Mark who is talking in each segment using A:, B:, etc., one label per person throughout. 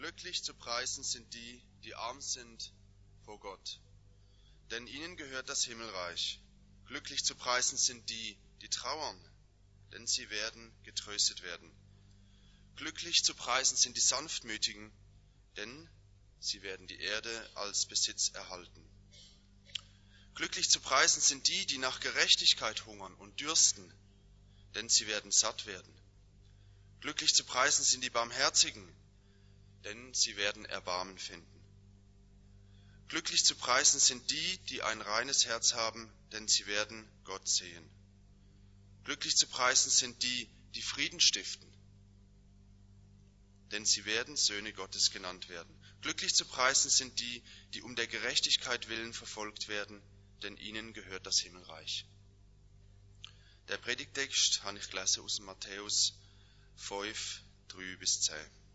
A: Glücklich zu preisen sind die, die arm sind vor Gott, denn ihnen gehört das Himmelreich. Glücklich zu preisen sind die, die trauern, denn sie werden getröstet werden. Glücklich zu preisen sind die Sanftmütigen, denn sie werden die Erde als Besitz erhalten. Glücklich zu preisen sind die, die nach Gerechtigkeit hungern und dürsten, denn sie werden satt werden. Glücklich zu preisen sind die Barmherzigen, denn sie werden Erbarmen finden. Glücklich zu preisen sind die, die ein reines Herz haben, denn sie werden Gott sehen. Glücklich zu preisen sind die, die Frieden stiften, denn sie werden Söhne Gottes genannt werden. Glücklich zu preisen sind die, die um der Gerechtigkeit willen verfolgt werden, denn ihnen gehört das Himmelreich. Der Predigtext habe ich gelesen aus Matthäus 5, 3-10.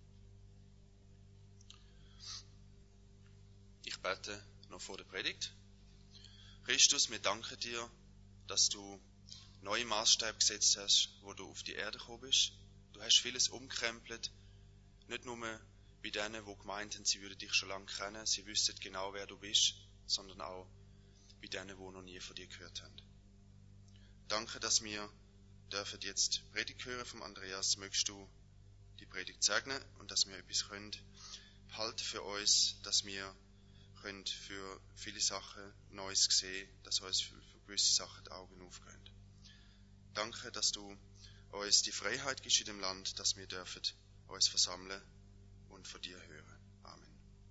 A: Ich bete noch vor der Predigt. Christus, wir danken dir, dass du neue Maßstäbe gesetzt hast, wo du auf die Erde gekommen bist. Du hast vieles umkrempelt, nicht nur bei denen, die gemeint haben, sie würden dich schon lange kennen, sie wüssten genau, wer du bist, sondern auch bei denen, die noch nie von dir gehört haben. Danke, dass wir dürfen jetzt Predigt hören vom Andreas. Mögst du die Predigt segnen und dass wir etwas können behalten für uns, dass wir können für viele Sachen Neues sehen, dass uns für gewisse Sachen die Augen aufgehen. Danke, dass du uns die Freiheit gibst in dem Land, dass wir dürfen uns versammeln und von dir hören. Amen.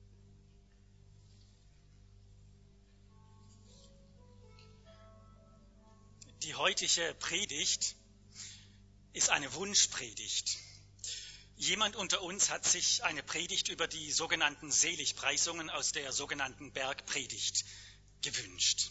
B: Die heutige Predigt ist eine Wunschpredigt. Jemand unter uns hat sich eine Predigt über die sogenannten Seligpreisungen aus der sogenannten Bergpredigt gewünscht.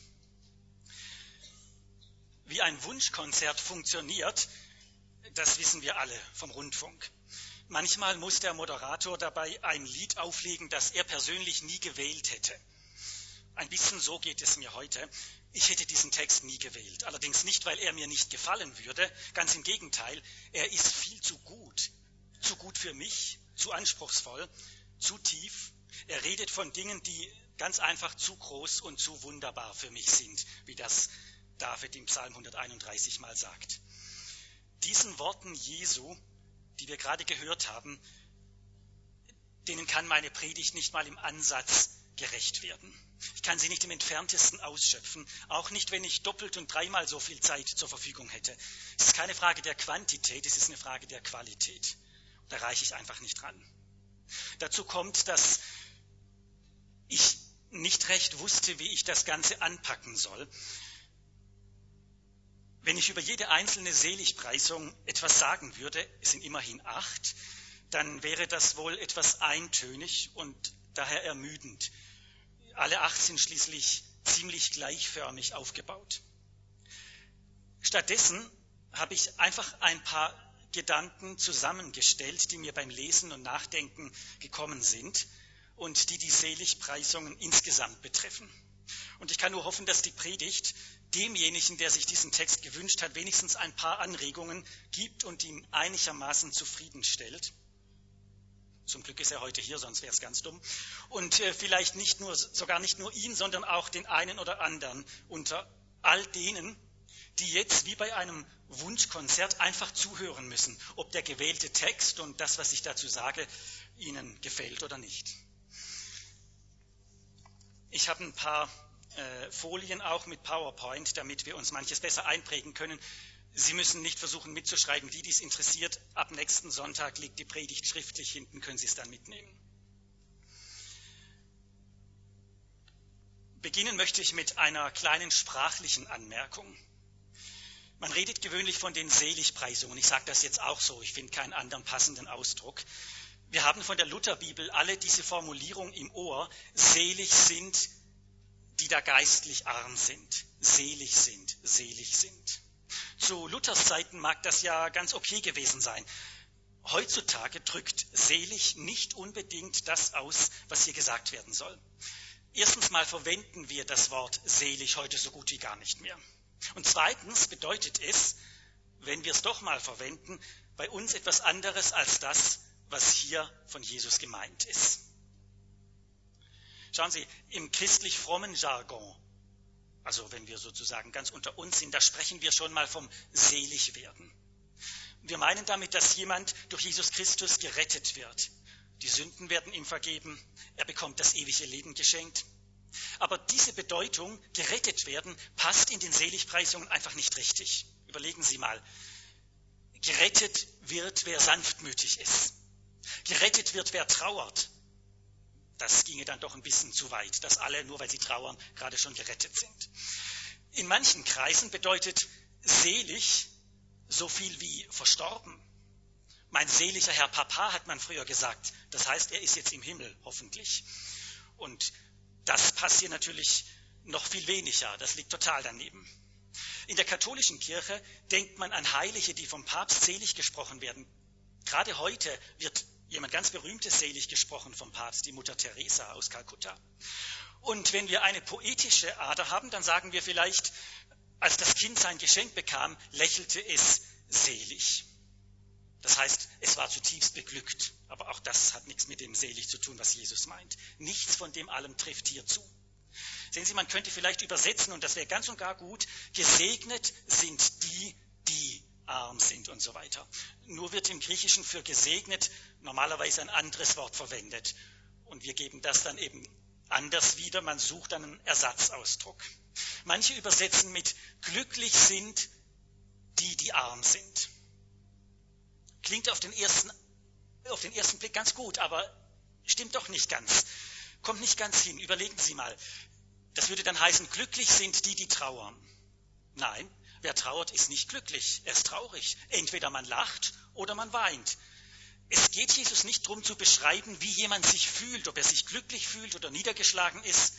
B: Wie ein Wunschkonzert funktioniert, das wissen wir alle vom Rundfunk. Manchmal muss der Moderator dabei ein Lied auflegen, das er persönlich nie gewählt hätte. Ein bisschen so geht es mir heute. Ich hätte diesen Text nie gewählt. Allerdings nicht, weil er mir nicht gefallen würde. Ganz im Gegenteil, er ist viel zu gut. Zu gut für mich, zu anspruchsvoll, zu tief. Er redet von Dingen, die ganz einfach zu groß und zu wunderbar für mich sind, wie das David im Psalm 131 mal sagt. Diesen Worten Jesu, die wir gerade gehört haben, denen kann meine Predigt nicht mal im Ansatz gerecht werden. Ich kann sie nicht im Entferntesten ausschöpfen, auch nicht, wenn ich doppelt und dreimal so viel Zeit zur Verfügung hätte. Es ist keine Frage der Quantität, es ist eine Frage der Qualität. Da reiche ich einfach nicht ran. Dazu kommt, dass ich nicht recht wusste, wie ich das Ganze anpacken soll. Wenn ich über jede einzelne Seligpreisung etwas sagen würde, es sind immerhin 8, dann wäre das wohl etwas eintönig und daher ermüdend. Alle 8 sind schließlich ziemlich gleichförmig aufgebaut. Stattdessen habe ich einfach ein paar Gedanken zusammengestellt, die mir beim Lesen und Nachdenken gekommen sind und die Seligpreisungen insgesamt betreffen. Und ich kann nur hoffen, dass die Predigt demjenigen, der sich diesen Text gewünscht hat, wenigstens ein paar Anregungen gibt und ihn einigermaßen zufriedenstellt. Zum Glück ist er heute hier, sonst wäre es ganz dumm. Und vielleicht sogar nicht nur ihn, sondern auch den einen oder anderen unter all denen, die jetzt wie bei einem Wunschkonzert einfach zuhören müssen, ob der gewählte Text und das, was ich dazu sage, ihnen gefällt oder nicht. Ich habe ein paar Folien auch mit PowerPoint, damit wir uns manches besser einprägen können. Sie müssen nicht versuchen mitzuschreiben, die dies interessiert. Ab nächsten Sonntag liegt die Predigt schriftlich hinten, können Sie es dann mitnehmen. Beginnen möchte ich mit einer kleinen sprachlichen Anmerkung. Man redet gewöhnlich von den Seligpreisungen. Ich sage das jetzt auch so, ich finde keinen anderen passenden Ausdruck. Wir haben von der Lutherbibel alle diese Formulierung im Ohr: Selig sind, die da geistlich arm sind. Selig sind, selig sind. Zu Luthers Zeiten mag das ja ganz okay gewesen sein. Heutzutage drückt selig nicht unbedingt das aus, was hier gesagt werden soll. Erstens mal verwenden wir das Wort selig heute so gut wie gar nicht mehr. Und zweitens bedeutet es, wenn wir es doch mal verwenden, bei uns etwas anderes als das, was hier von Jesus gemeint ist. Schauen Sie, im christlich frommen Jargon, also wenn wir sozusagen ganz unter uns sind, da sprechen wir schon mal vom Seligwerden. Wir meinen damit, dass jemand durch Jesus Christus gerettet wird. Die Sünden werden ihm vergeben, er bekommt das ewige Leben geschenkt. Aber diese Bedeutung, gerettet werden, passt in den Seligpreisungen einfach nicht richtig. Überlegen Sie mal, gerettet wird, wer sanftmütig ist. Gerettet wird, wer trauert. Das ginge dann doch ein bisschen zu weit, dass alle, nur weil sie trauern, gerade schon gerettet sind. In manchen Kreisen bedeutet selig so viel wie verstorben. Mein seliger Herr Papa, hat man früher gesagt. Das heißt, er ist jetzt im Himmel, hoffentlich. Und das passt hier natürlich noch viel weniger. Das liegt total daneben. In der katholischen Kirche denkt man an Heilige, die vom Papst selig gesprochen werden. Gerade heute wird jemand ganz Berühmtes selig gesprochen vom Papst, die Mutter Teresa aus Kalkutta. Und wenn wir eine poetische Ader haben, dann sagen wir vielleicht, als das Kind sein Geschenk bekam, lächelte es selig. Das heißt, es war zutiefst beglückt. Aber auch das hat nichts mit dem selig zu tun, was Jesus meint. Nichts von dem allem trifft hier zu. Sehen Sie, man könnte vielleicht übersetzen, und das wäre ganz und gar gut, gesegnet sind die, die arm sind und so weiter. Nur wird im Griechischen für gesegnet normalerweise ein anderes Wort verwendet. Und wir geben das dann eben anders wieder. Man sucht dann einen Ersatzausdruck. Manche übersetzen mit glücklich sind die, die arm sind. Klingt auf den ersten Blick ganz gut, aber stimmt doch nicht ganz. Kommt nicht ganz hin. Überlegen Sie mal. Das würde dann heißen, glücklich sind die, die trauern. Nein, wer trauert, ist nicht glücklich. Er ist traurig. Entweder man lacht oder man weint. Es geht Jesus nicht darum zu beschreiben, wie jemand sich fühlt, ob er sich glücklich fühlt oder niedergeschlagen ist.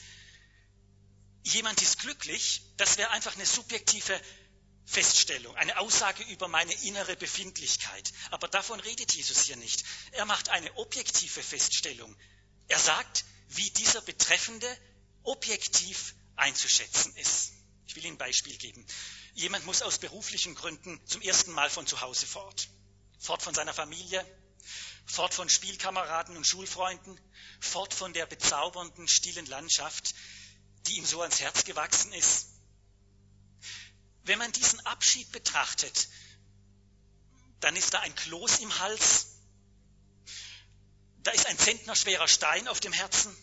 B: Jemand ist glücklich, das wäre einfach eine subjektive Feststellung, eine Aussage über meine innere Befindlichkeit. Aber davon redet Jesus hier nicht. Er macht eine objektive Feststellung. Er sagt, wie dieser Betreffende objektiv einzuschätzen ist. Ich will Ihnen ein Beispiel geben. Jemand muss aus beruflichen Gründen zum ersten Mal von zu Hause fort. Fort von seiner Familie, fort von Spielkameraden und Schulfreunden, fort von der bezaubernden, stillen Landschaft, die ihm so ans Herz gewachsen ist. Wenn man diesen Abschied betrachtet, dann ist da ein Kloß im Hals, da ist ein zentnerschwerer Stein auf dem Herzen.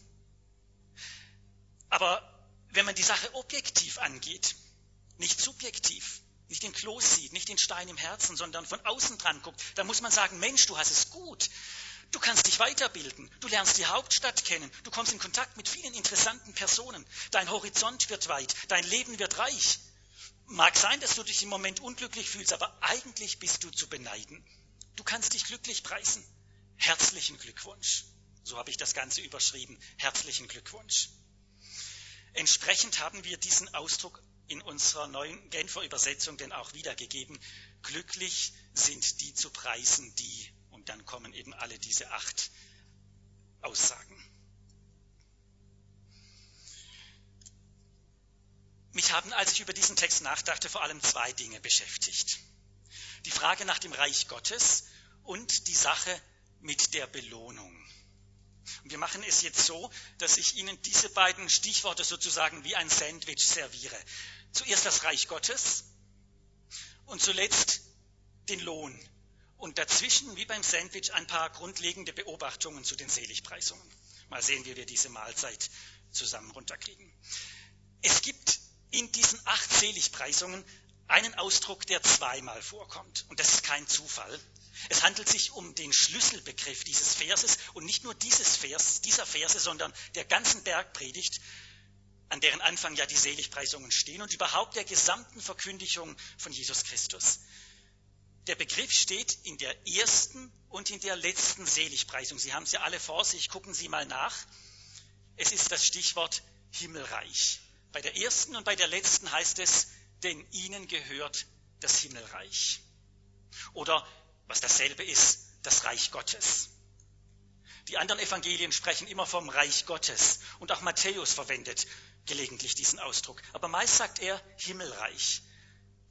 B: Aber wenn man die Sache objektiv angeht, nicht subjektiv, nicht den Kloß sieht, nicht den Stein im Herzen, sondern von außen dran guckt, dann muss man sagen, Mensch, du hast es gut. Du kannst dich weiterbilden, du lernst die Hauptstadt kennen, du kommst in Kontakt mit vielen interessanten Personen, dein Horizont wird weit, dein Leben wird reich. Mag sein, dass du dich im Moment unglücklich fühlst, aber eigentlich bist du zu beneiden. Du kannst dich glücklich preisen. Herzlichen Glückwunsch. So habe ich das Ganze überschrieben. Herzlichen Glückwunsch. Entsprechend haben wir diesen Ausdruck in unserer neuen Genfer Übersetzung denn auch wiedergegeben. Glücklich sind die zu preisen, die. Und dann kommen eben alle diese 8 Aussagen. Mich haben, als ich über diesen Text nachdachte, vor allem 2 Dinge beschäftigt. Die Frage nach dem Reich Gottes und die Sache mit der Belohnung. Und wir machen es jetzt so, dass ich Ihnen diese beiden Stichworte sozusagen wie ein Sandwich serviere. Zuerst das Reich Gottes und zuletzt den Lohn. Und dazwischen, wie beim Sandwich, ein paar grundlegende Beobachtungen zu den Seligpreisungen. Mal sehen, wie wir diese Mahlzeit zusammen runterkriegen. Es gibt in diesen 8 Seligpreisungen einen Ausdruck, der 2-mal vorkommt. Und das ist kein Zufall. Es handelt sich um den Schlüsselbegriff dieses Verses und nicht nur dieser Verse, sondern der ganzen Bergpredigt, an deren Anfang ja die Seligpreisungen stehen und überhaupt der gesamten Verkündigung von Jesus Christus. Der Begriff steht in der ersten und in der letzten Seligpreisung. Sie haben es ja alle vor sich, gucken Sie mal nach. Es ist das Stichwort Himmelreich. Bei der ersten und bei der letzten heißt es, denn ihnen gehört das Himmelreich. Oder, was dasselbe ist, das Reich Gottes. Die anderen Evangelien sprechen immer vom Reich Gottes und auch Matthäus verwendet gelegentlich diesen Ausdruck. Aber meist sagt er Himmelreich.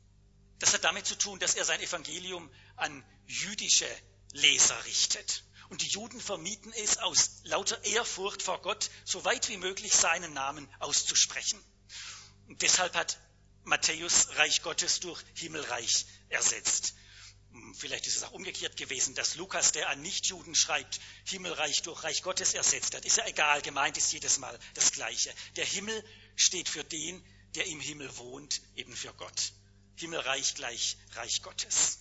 B: Das hat damit zu tun, dass er sein Evangelium an jüdische Leser richtet. Und die Juden vermieden es aus lauter Ehrfurcht vor Gott, so weit wie möglich seinen Namen auszusprechen. Und deshalb hat Matthäus Reich Gottes durch Himmelreich ersetzt. Vielleicht ist es auch umgekehrt gewesen, dass Lukas, der an Nichtjuden schreibt, Himmelreich durch Reich Gottes ersetzt hat. Ist ja egal, gemeint ist jedes Mal das Gleiche. Der Himmel steht für den, der im Himmel wohnt, eben für Gott. Himmelreich gleich Reich Gottes.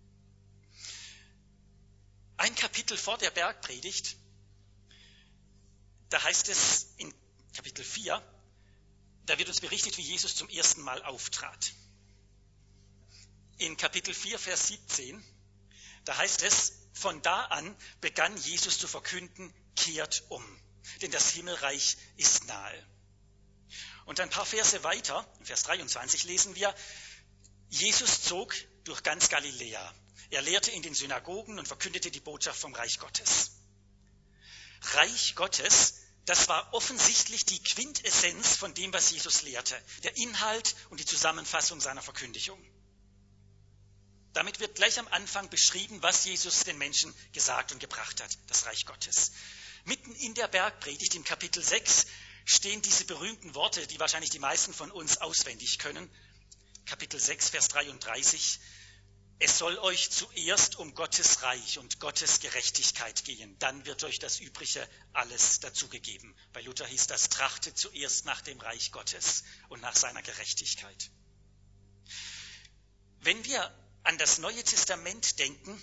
B: Ein Kapitel vor der Bergpredigt, da heißt es in Kapitel 4, da wird uns berichtet, wie Jesus zum ersten Mal auftrat. In Kapitel 4, Vers 17, da heißt es, von da an begann Jesus zu verkünden, kehrt um, denn das Himmelreich ist nahe. Und ein paar Verse weiter, in Vers 23 lesen wir, Jesus zog durch ganz Galiläa. Er lehrte in den Synagogen und verkündete die Botschaft vom Reich Gottes. Reich Gottes, das war offensichtlich die Quintessenz von dem, was Jesus lehrte, der Inhalt und die Zusammenfassung seiner Verkündigung. Damit wird gleich am Anfang beschrieben, was Jesus den Menschen gesagt und gebracht hat, das Reich Gottes. Mitten in der Bergpredigt, im Kapitel 6, stehen diese berühmten Worte, die wahrscheinlich die meisten von uns auswendig können. Kapitel 6, Vers 33. Es soll euch zuerst um Gottes Reich und Gottes Gerechtigkeit gehen, dann wird euch das Übrige alles dazugegeben. Bei Luther hieß das, trachtet zuerst nach dem Reich Gottes und nach seiner Gerechtigkeit. Wenn wir an das Neue Testament denken,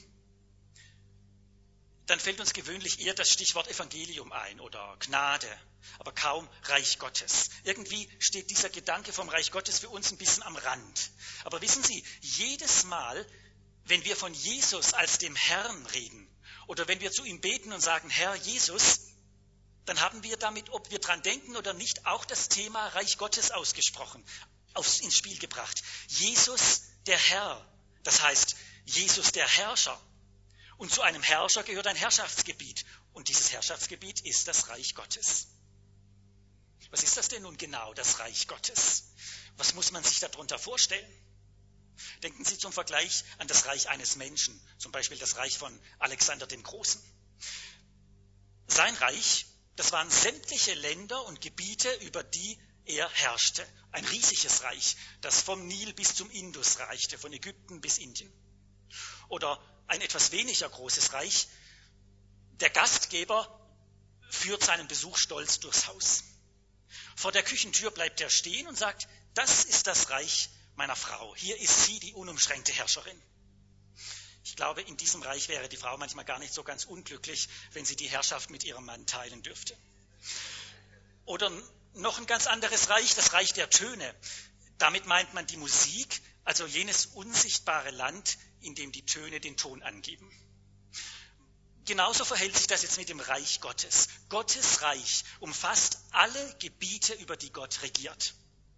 B: dann fällt uns gewöhnlich eher das Stichwort Evangelium ein oder Gnade, aber kaum Reich Gottes. Irgendwie steht dieser Gedanke vom Reich Gottes für uns ein bisschen am Rand. Aber wissen Sie, jedes Mal, wenn wir von Jesus als dem Herrn reden oder wenn wir zu ihm beten und sagen, Herr Jesus, dann haben wir damit, ob wir dran denken oder nicht, auch das Thema Reich Gottes ausgesprochen, ins Spiel gebracht. Jesus, der Herr, das heißt Jesus, der Herrscher. Und zu einem Herrscher gehört ein Herrschaftsgebiet. Und dieses Herrschaftsgebiet ist das Reich Gottes. Was ist das denn nun genau, das Reich Gottes? Was muss man sich darunter vorstellen? Denken Sie zum Vergleich an das Reich eines Menschen, zum Beispiel das Reich von Alexander dem Großen. Sein Reich, das waren sämtliche Länder und Gebiete, über die er herrschte. Ein riesiges Reich, das vom Nil bis zum Indus reichte, von Ägypten bis Indien. Oder ein etwas weniger großes Reich. Der Gastgeber führt seinen Besuch stolz durchs Haus. Vor der Küchentür bleibt er stehen und sagt, das ist das Reich meiner Frau. Hier ist sie, die unumschränkte Herrscherin. Ich glaube, in diesem Reich wäre die Frau manchmal gar nicht so ganz unglücklich, wenn sie die Herrschaft mit ihrem Mann teilen dürfte. Oder noch ein ganz anderes Reich, das Reich der Töne. Damit meint man die Musik, also jenes unsichtbare Land, in dem die Töne den Ton angeben. Genauso verhält sich das jetzt mit dem Reich Gottes. Gottes Reich umfasst alle Gebiete, über die Gott regiert.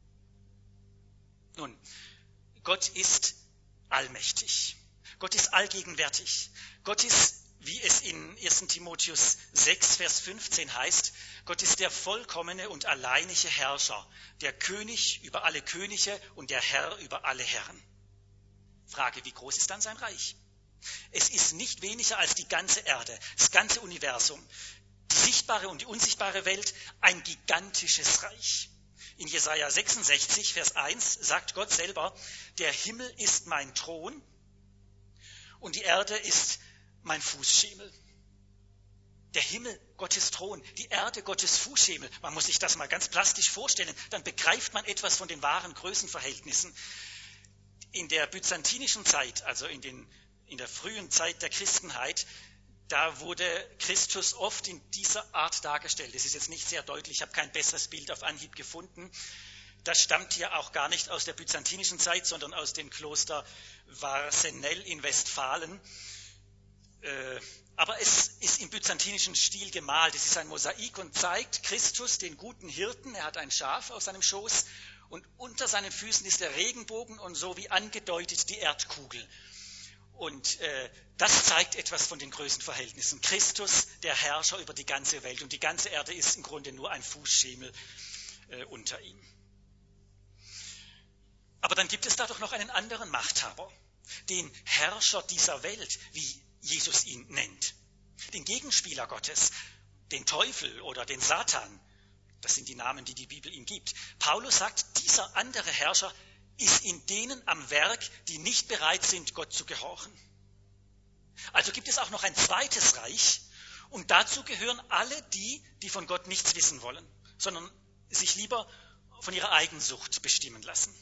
B: Nun, Gott ist allmächtig. Gott ist allgegenwärtig. Gott ist, wie es in 1. Timotheus 6, Vers 15 heißt, Gott ist der vollkommene und alleinige Herrscher, der König über alle Könige und der Herr über alle Herren. Frage, wie groß ist dann sein Reich? Es ist nicht weniger als die ganze Erde, das ganze Universum, die sichtbare und die unsichtbare Welt, ein gigantisches Reich. In Jesaja 66, Vers 1 sagt Gott selber, der Himmel ist mein Thron und die Erde ist mein Fußschemel. Der Himmel, Gottes Thron, die Erde, Gottes Fußschemel. Man muss sich das mal ganz plastisch vorstellen, dann begreift man etwas von den wahren Größenverhältnissen. In der byzantinischen Zeit, also in der frühen Zeit der Christenheit, da wurde Christus oft in dieser Art dargestellt. Das ist jetzt nicht sehr deutlich, ich habe kein besseres Bild auf Anhieb gefunden. Das stammt hier auch gar nicht aus der byzantinischen Zeit, sondern aus dem Kloster Varsenell in Westfalen. Aber es ist im byzantinischen Stil gemalt. Es ist ein Mosaik und zeigt Christus, den guten Hirten. Er hat ein Schaf auf seinem Schoß und unter seinen Füßen ist der Regenbogen und so wie angedeutet die Erdkugel. Und das zeigt etwas von den Größenverhältnissen. Christus, der Herrscher über die ganze Welt. Und die ganze Erde ist im Grunde nur ein Fußschemel unter ihm. Aber dann gibt es da doch noch einen anderen Machthaber, den Herrscher dieser Welt, wie Jesus ihn nennt. Den Gegenspieler Gottes, den Teufel oder den Satan, das sind die Namen, die die Bibel ihm gibt. Paulus sagt, dieser andere Herrscher ist in denen am Werk, die nicht bereit sind, Gott zu gehorchen. Also gibt es auch noch ein zweites Reich und dazu gehören alle die, die von Gott nichts wissen wollen, sondern sich lieber von ihrer Eigensucht bestimmen lassen.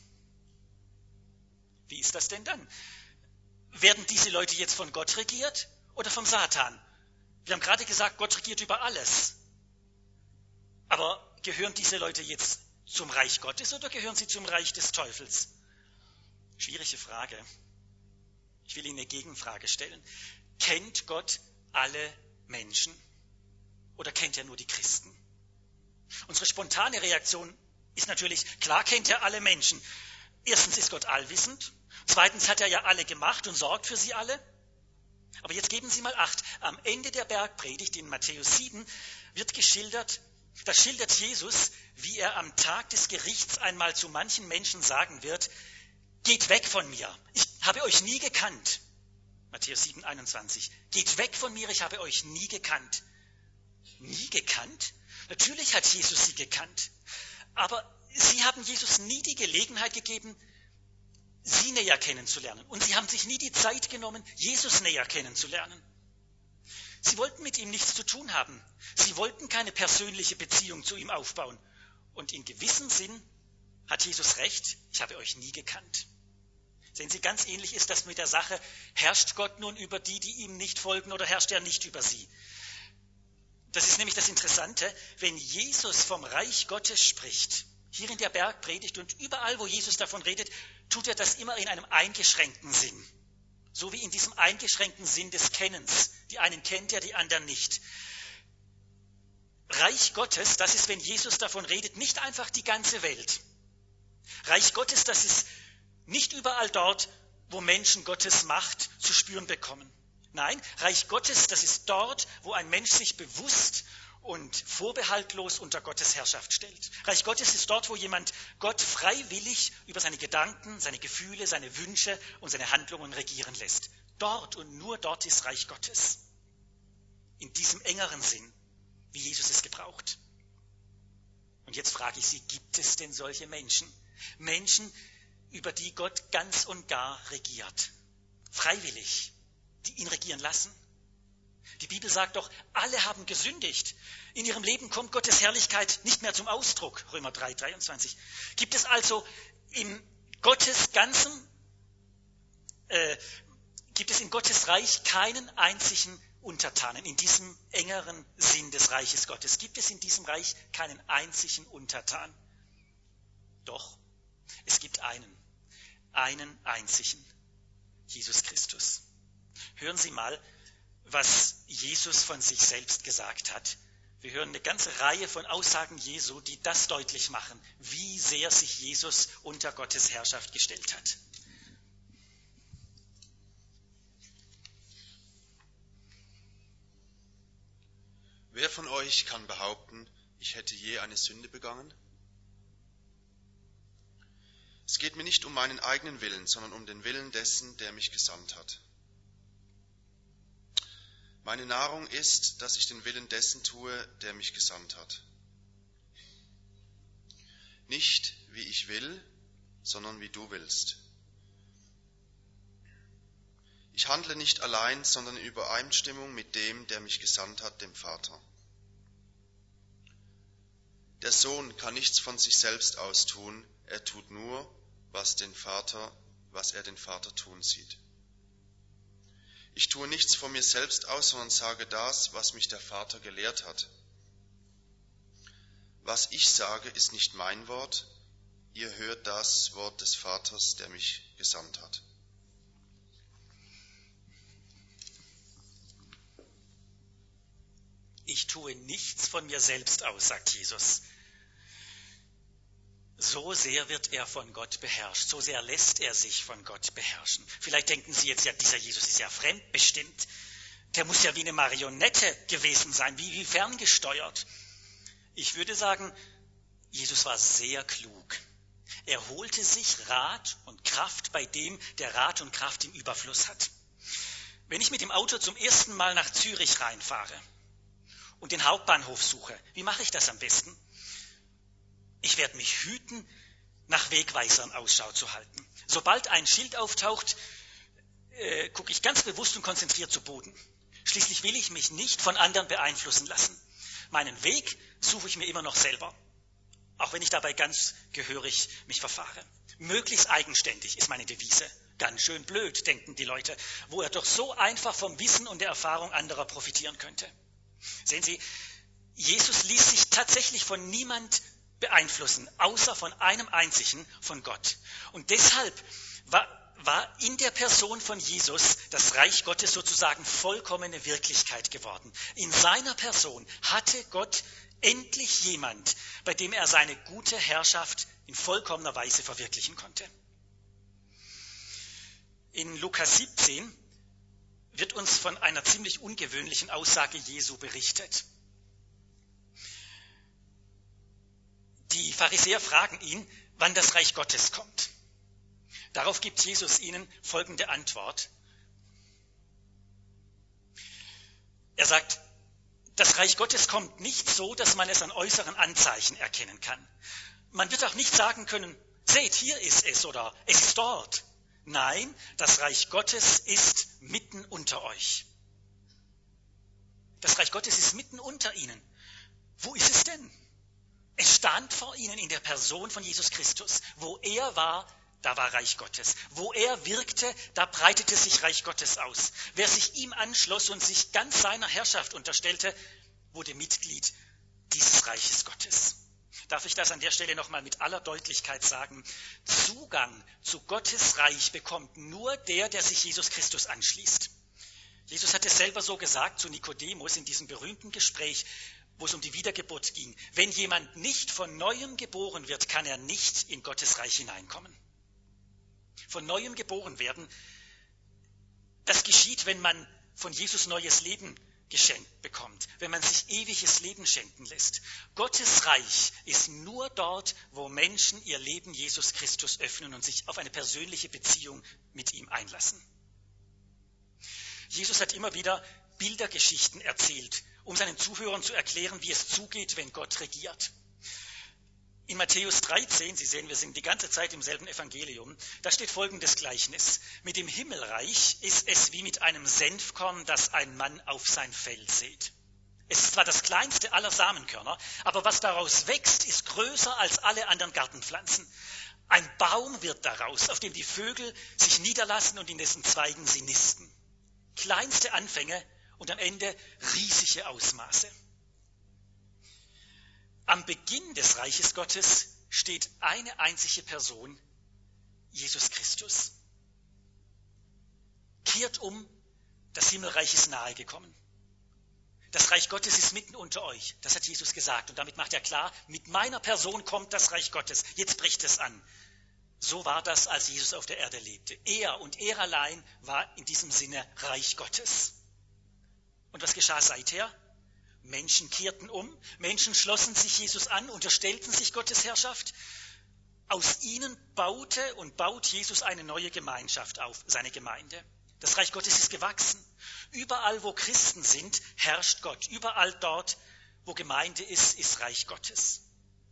B: Wie ist das denn dann? Werden diese Leute jetzt von Gott regiert oder vom Satan? Wir haben gerade gesagt, Gott regiert über alles. Aber gehören diese Leute jetzt zum Reich Gottes oder gehören sie zum Reich des Teufels? Schwierige Frage. Ich will Ihnen eine Gegenfrage stellen. Kennt Gott alle Menschen oder kennt er nur die Christen? Unsere spontane Reaktion ist natürlich, klar kennt er alle Menschen. Erstens ist Gott allwissend. Zweitens hat er ja alle gemacht und sorgt für sie alle. Aber jetzt geben Sie mal Acht. Am Ende der Bergpredigt in Matthäus 7 wird geschildert, da schildert Jesus, wie er am Tag des Gerichts einmal zu manchen Menschen sagen wird, geht weg von mir, ich habe euch nie gekannt. Matthäus 7, 21. Geht weg von mir, ich habe euch nie gekannt. Nie gekannt? Natürlich hat Jesus sie gekannt. Aber sie haben Jesus nie die Gelegenheit gegeben, sie näher kennenzulernen. Und sie haben sich nie die Zeit genommen, Jesus näher kennenzulernen. Sie wollten mit ihm nichts zu tun haben. Sie wollten keine persönliche Beziehung zu ihm aufbauen. Und in gewissem Sinn hat Jesus recht, ich habe euch nie gekannt. Sehen Sie, ganz ähnlich ist das mit der Sache, herrscht Gott nun über die, die ihm nicht folgen, oder herrscht er nicht über sie? Das ist nämlich das Interessante, wenn Jesus vom Reich Gottes spricht, hier in der Bergpredigt und überall, wo Jesus davon redet, tut er das immer in einem eingeschränkten Sinn. So wie in diesem eingeschränkten Sinn des Kennens. Die einen kennt er, die anderen nicht. Reich Gottes, das ist, wenn Jesus davon redet, nicht einfach die ganze Welt. Reich Gottes, das ist nicht überall dort, wo Menschen Gottes Macht zu spüren bekommen. Nein, Reich Gottes, das ist dort, wo ein Mensch sich bewusst und vorbehaltlos unter Gottes Herrschaft stellt. Reich Gottes ist dort, wo jemand Gott freiwillig über seine Gedanken, seine Gefühle, seine Wünsche und seine Handlungen regieren lässt. Dort und nur dort ist Reich Gottes. In diesem engeren Sinn, wie Jesus es gebraucht. Und jetzt frage ich Sie, gibt es denn solche Menschen? Menschen, über die Gott ganz und gar regiert. Freiwillig, die ihn regieren lassen. Die Bibel sagt doch, alle haben gesündigt. In ihrem Leben kommt Gottes Herrlichkeit nicht mehr zum Ausdruck. Römer 3, 23. Gibt es also in Gottes Reich keinen einzigen Untertanen. In diesem engeren Sinn des Reiches Gottes gibt es in diesem Reich keinen einzigen Untertan. Doch, es gibt einen einzigen, Jesus Christus. Hören Sie mal, was Jesus von sich selbst gesagt hat. Wir hören eine ganze Reihe von Aussagen Jesu, die das deutlich machen, wie sehr sich Jesus unter Gottes Herrschaft gestellt hat.
A: Wer von euch kann behaupten, ich hätte je eine Sünde begangen? Es geht mir nicht um meinen eigenen Willen, sondern um den Willen dessen, der mich gesandt hat. Meine Nahrung ist, dass ich den Willen dessen tue, der mich gesandt hat. Nicht wie ich will, sondern wie du willst. Ich handle nicht allein, sondern in Übereinstimmung mit dem, der mich gesandt hat, dem Vater. Der Sohn kann nichts von sich selbst aus tun, er tut nur, was er den Vater tun sieht. Ich tue nichts von mir selbst aus, sondern sage das, was mich der Vater gelehrt hat. Was ich sage, ist nicht mein Wort, ihr hört das Wort des Vaters, der mich gesandt hat.
B: Ich tue nichts von mir selbst aus, sagt Jesus. So sehr wird er von Gott beherrscht, so sehr lässt er sich von Gott beherrschen. Vielleicht denken Sie jetzt, ja, dieser Jesus ist ja fremdbestimmt. Der muss ja wie eine Marionette gewesen sein, wie ferngesteuert. Ich würde sagen, Jesus war sehr klug. Er holte sich Rat und Kraft bei dem, der Rat und Kraft im Überfluss hat. Wenn ich mit dem Auto zum ersten Mal nach Zürich reinfahre und den Hauptbahnhof suche, wie mache ich das am besten? Ich werde mich hüten, nach Wegweisern Ausschau zu halten. Sobald ein Schild auftaucht, gucke ich ganz bewusst und konzentriert zu Boden. Schließlich will ich mich nicht von anderen beeinflussen lassen. Meinen Weg suche ich mir immer noch selber, auch wenn ich dabei ganz gehörig mich verfahre. Möglichst eigenständig ist meine Devise. Ganz schön blöd, denken die Leute, wo er doch so einfach vom Wissen und der Erfahrung anderer profitieren könnte. Sehen Sie, Jesus ließ sich tatsächlich von niemand beeinflussen, außer von einem einzigen, von Gott. Und deshalb war in der Person von Jesus das Reich Gottes sozusagen vollkommene Wirklichkeit geworden. In seiner Person hatte Gott endlich jemand, bei dem er seine gute Herrschaft in vollkommener Weise verwirklichen konnte. In Lukas 17 wird uns von einer ziemlich ungewöhnlichen Aussage Jesu berichtet. Die Pharisäer fragen ihn, wann das Reich Gottes kommt. Darauf gibt Jesus ihnen folgende Antwort. Er sagt, das Reich Gottes kommt nicht so, dass man es an äußeren Anzeichen erkennen kann. Man wird auch nicht sagen können, seht, hier ist es oder es ist dort. Nein, das Reich Gottes ist mitten unter euch. Das Reich Gottes ist mitten unter ihnen. Wo ist es denn? Es stand vor ihnen in der Person von Jesus Christus. Wo er war, da war Reich Gottes. Wo er wirkte, da breitete sich Reich Gottes aus. Wer sich ihm anschloss und sich ganz seiner Herrschaft unterstellte, wurde Mitglied dieses Reiches Gottes. Darf ich das an der Stelle nochmal mit aller Deutlichkeit sagen? Zugang zu Gottes Reich bekommt nur der sich Jesus Christus anschließt. Jesus hat es selber so gesagt zu Nikodemus in diesem berühmten Gespräch, wo es um die Wiedergeburt ging. Wenn jemand nicht von Neuem geboren wird, kann er nicht in Gottes Reich hineinkommen. Von Neuem geboren werden, das geschieht, wenn man von Jesus neues Leben geschenkt bekommt, wenn man sich ewiges Leben schenken lässt. Gottes Reich ist nur dort, wo Menschen ihr Leben Jesus Christus öffnen und sich auf eine persönliche Beziehung mit ihm einlassen. Jesus hat immer wieder Bildergeschichten erzählt, um seinen Zuhörern zu erklären, wie es zugeht, wenn Gott regiert. In Matthäus 13, Sie sehen, wir sind die ganze Zeit im selben Evangelium, da steht folgendes Gleichnis. Mit dem Himmelreich ist es wie mit einem Senfkorn, das ein Mann auf sein Feld sät. Es ist zwar das kleinste aller Samenkörner, aber was daraus wächst, ist größer als alle anderen Gartenpflanzen. Ein Baum wird daraus, auf dem die Vögel sich niederlassen und in dessen Zweigen sie nisten. Kleinste Anfänge und am Ende riesige Ausmaße. Am Beginn des Reiches Gottes steht eine einzige Person, Jesus Christus. Kehrt um, das Himmelreich ist nahe gekommen. Das Reich Gottes ist mitten unter euch, das hat Jesus gesagt. Und damit macht er klar, mit meiner Person kommt das Reich Gottes, jetzt bricht es an. So war das, als Jesus auf der Erde lebte. Er und er allein war in diesem Sinne Reich Gottes. Und was geschah seither? Menschen kehrten um, Menschen schlossen sich Jesus an, unterstellten sich Gottes Herrschaft. Aus ihnen baute und baut Jesus eine neue Gemeinschaft auf, seine Gemeinde. Das Reich Gottes ist gewachsen. Überall, wo Christen sind, herrscht Gott. Überall dort, wo Gemeinde ist, ist Reich Gottes.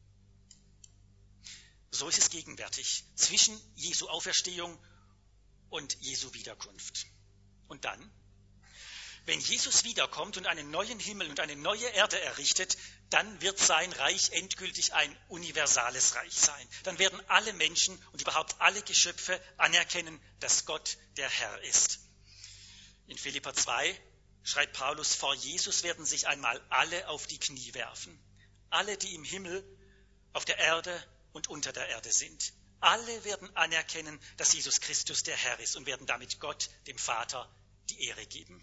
B: So ist es gegenwärtig zwischen Jesu Auferstehung und Jesu Wiederkunft. Und dann? Wenn Jesus wiederkommt und einen neuen Himmel und eine neue Erde errichtet, dann wird sein Reich endgültig ein universales Reich sein. Dann werden alle Menschen und überhaupt alle Geschöpfe anerkennen, dass Gott der Herr ist. In Philipper 2 schreibt Paulus, vor Jesus werden sich einmal alle auf die Knie werfen. Alle, die im Himmel, auf der Erde und unter der Erde sind. Alle werden anerkennen, dass Jesus Christus der Herr ist und werden damit Gott, dem Vater, die Ehre geben.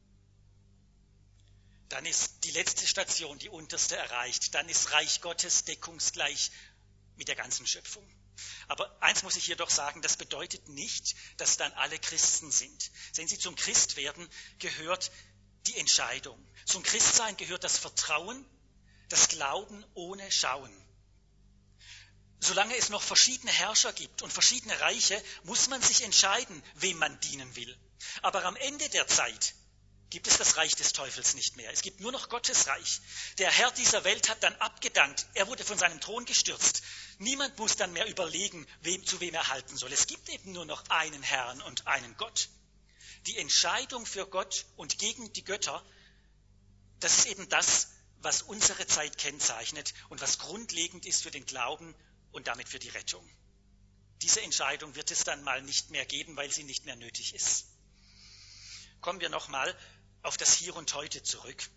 B: Dann ist die letzte Station, die unterste, erreicht. Dann ist Reich Gottes deckungsgleich mit der ganzen Schöpfung. Aber eins muss ich hier doch sagen, das bedeutet nicht, dass dann alle Christen sind. Sehen Sie, zum Christwerden gehört die Entscheidung. Zum Christsein gehört das Vertrauen, das Glauben ohne Schauen. Solange es noch verschiedene Herrscher gibt und verschiedene Reiche, muss man sich entscheiden, wem man dienen will. Aber am Ende der Zeit gibt es das Reich des Teufels nicht mehr. Es gibt nur noch Gottes Reich. Der Herr dieser Welt hat dann abgedankt. Er wurde von seinem Thron gestürzt. Niemand muss dann mehr überlegen, zu wem er halten soll. Es gibt eben nur noch einen Herrn und einen Gott. Die Entscheidung für Gott und gegen die Götter, das ist eben das, was unsere Zeit kennzeichnet und was grundlegend ist für den Glauben und damit für die Rettung. Diese Entscheidung wird es dann mal nicht mehr geben, weil sie nicht mehr nötig ist. Kommen wir nochmal auf das Hier und Heute zurück.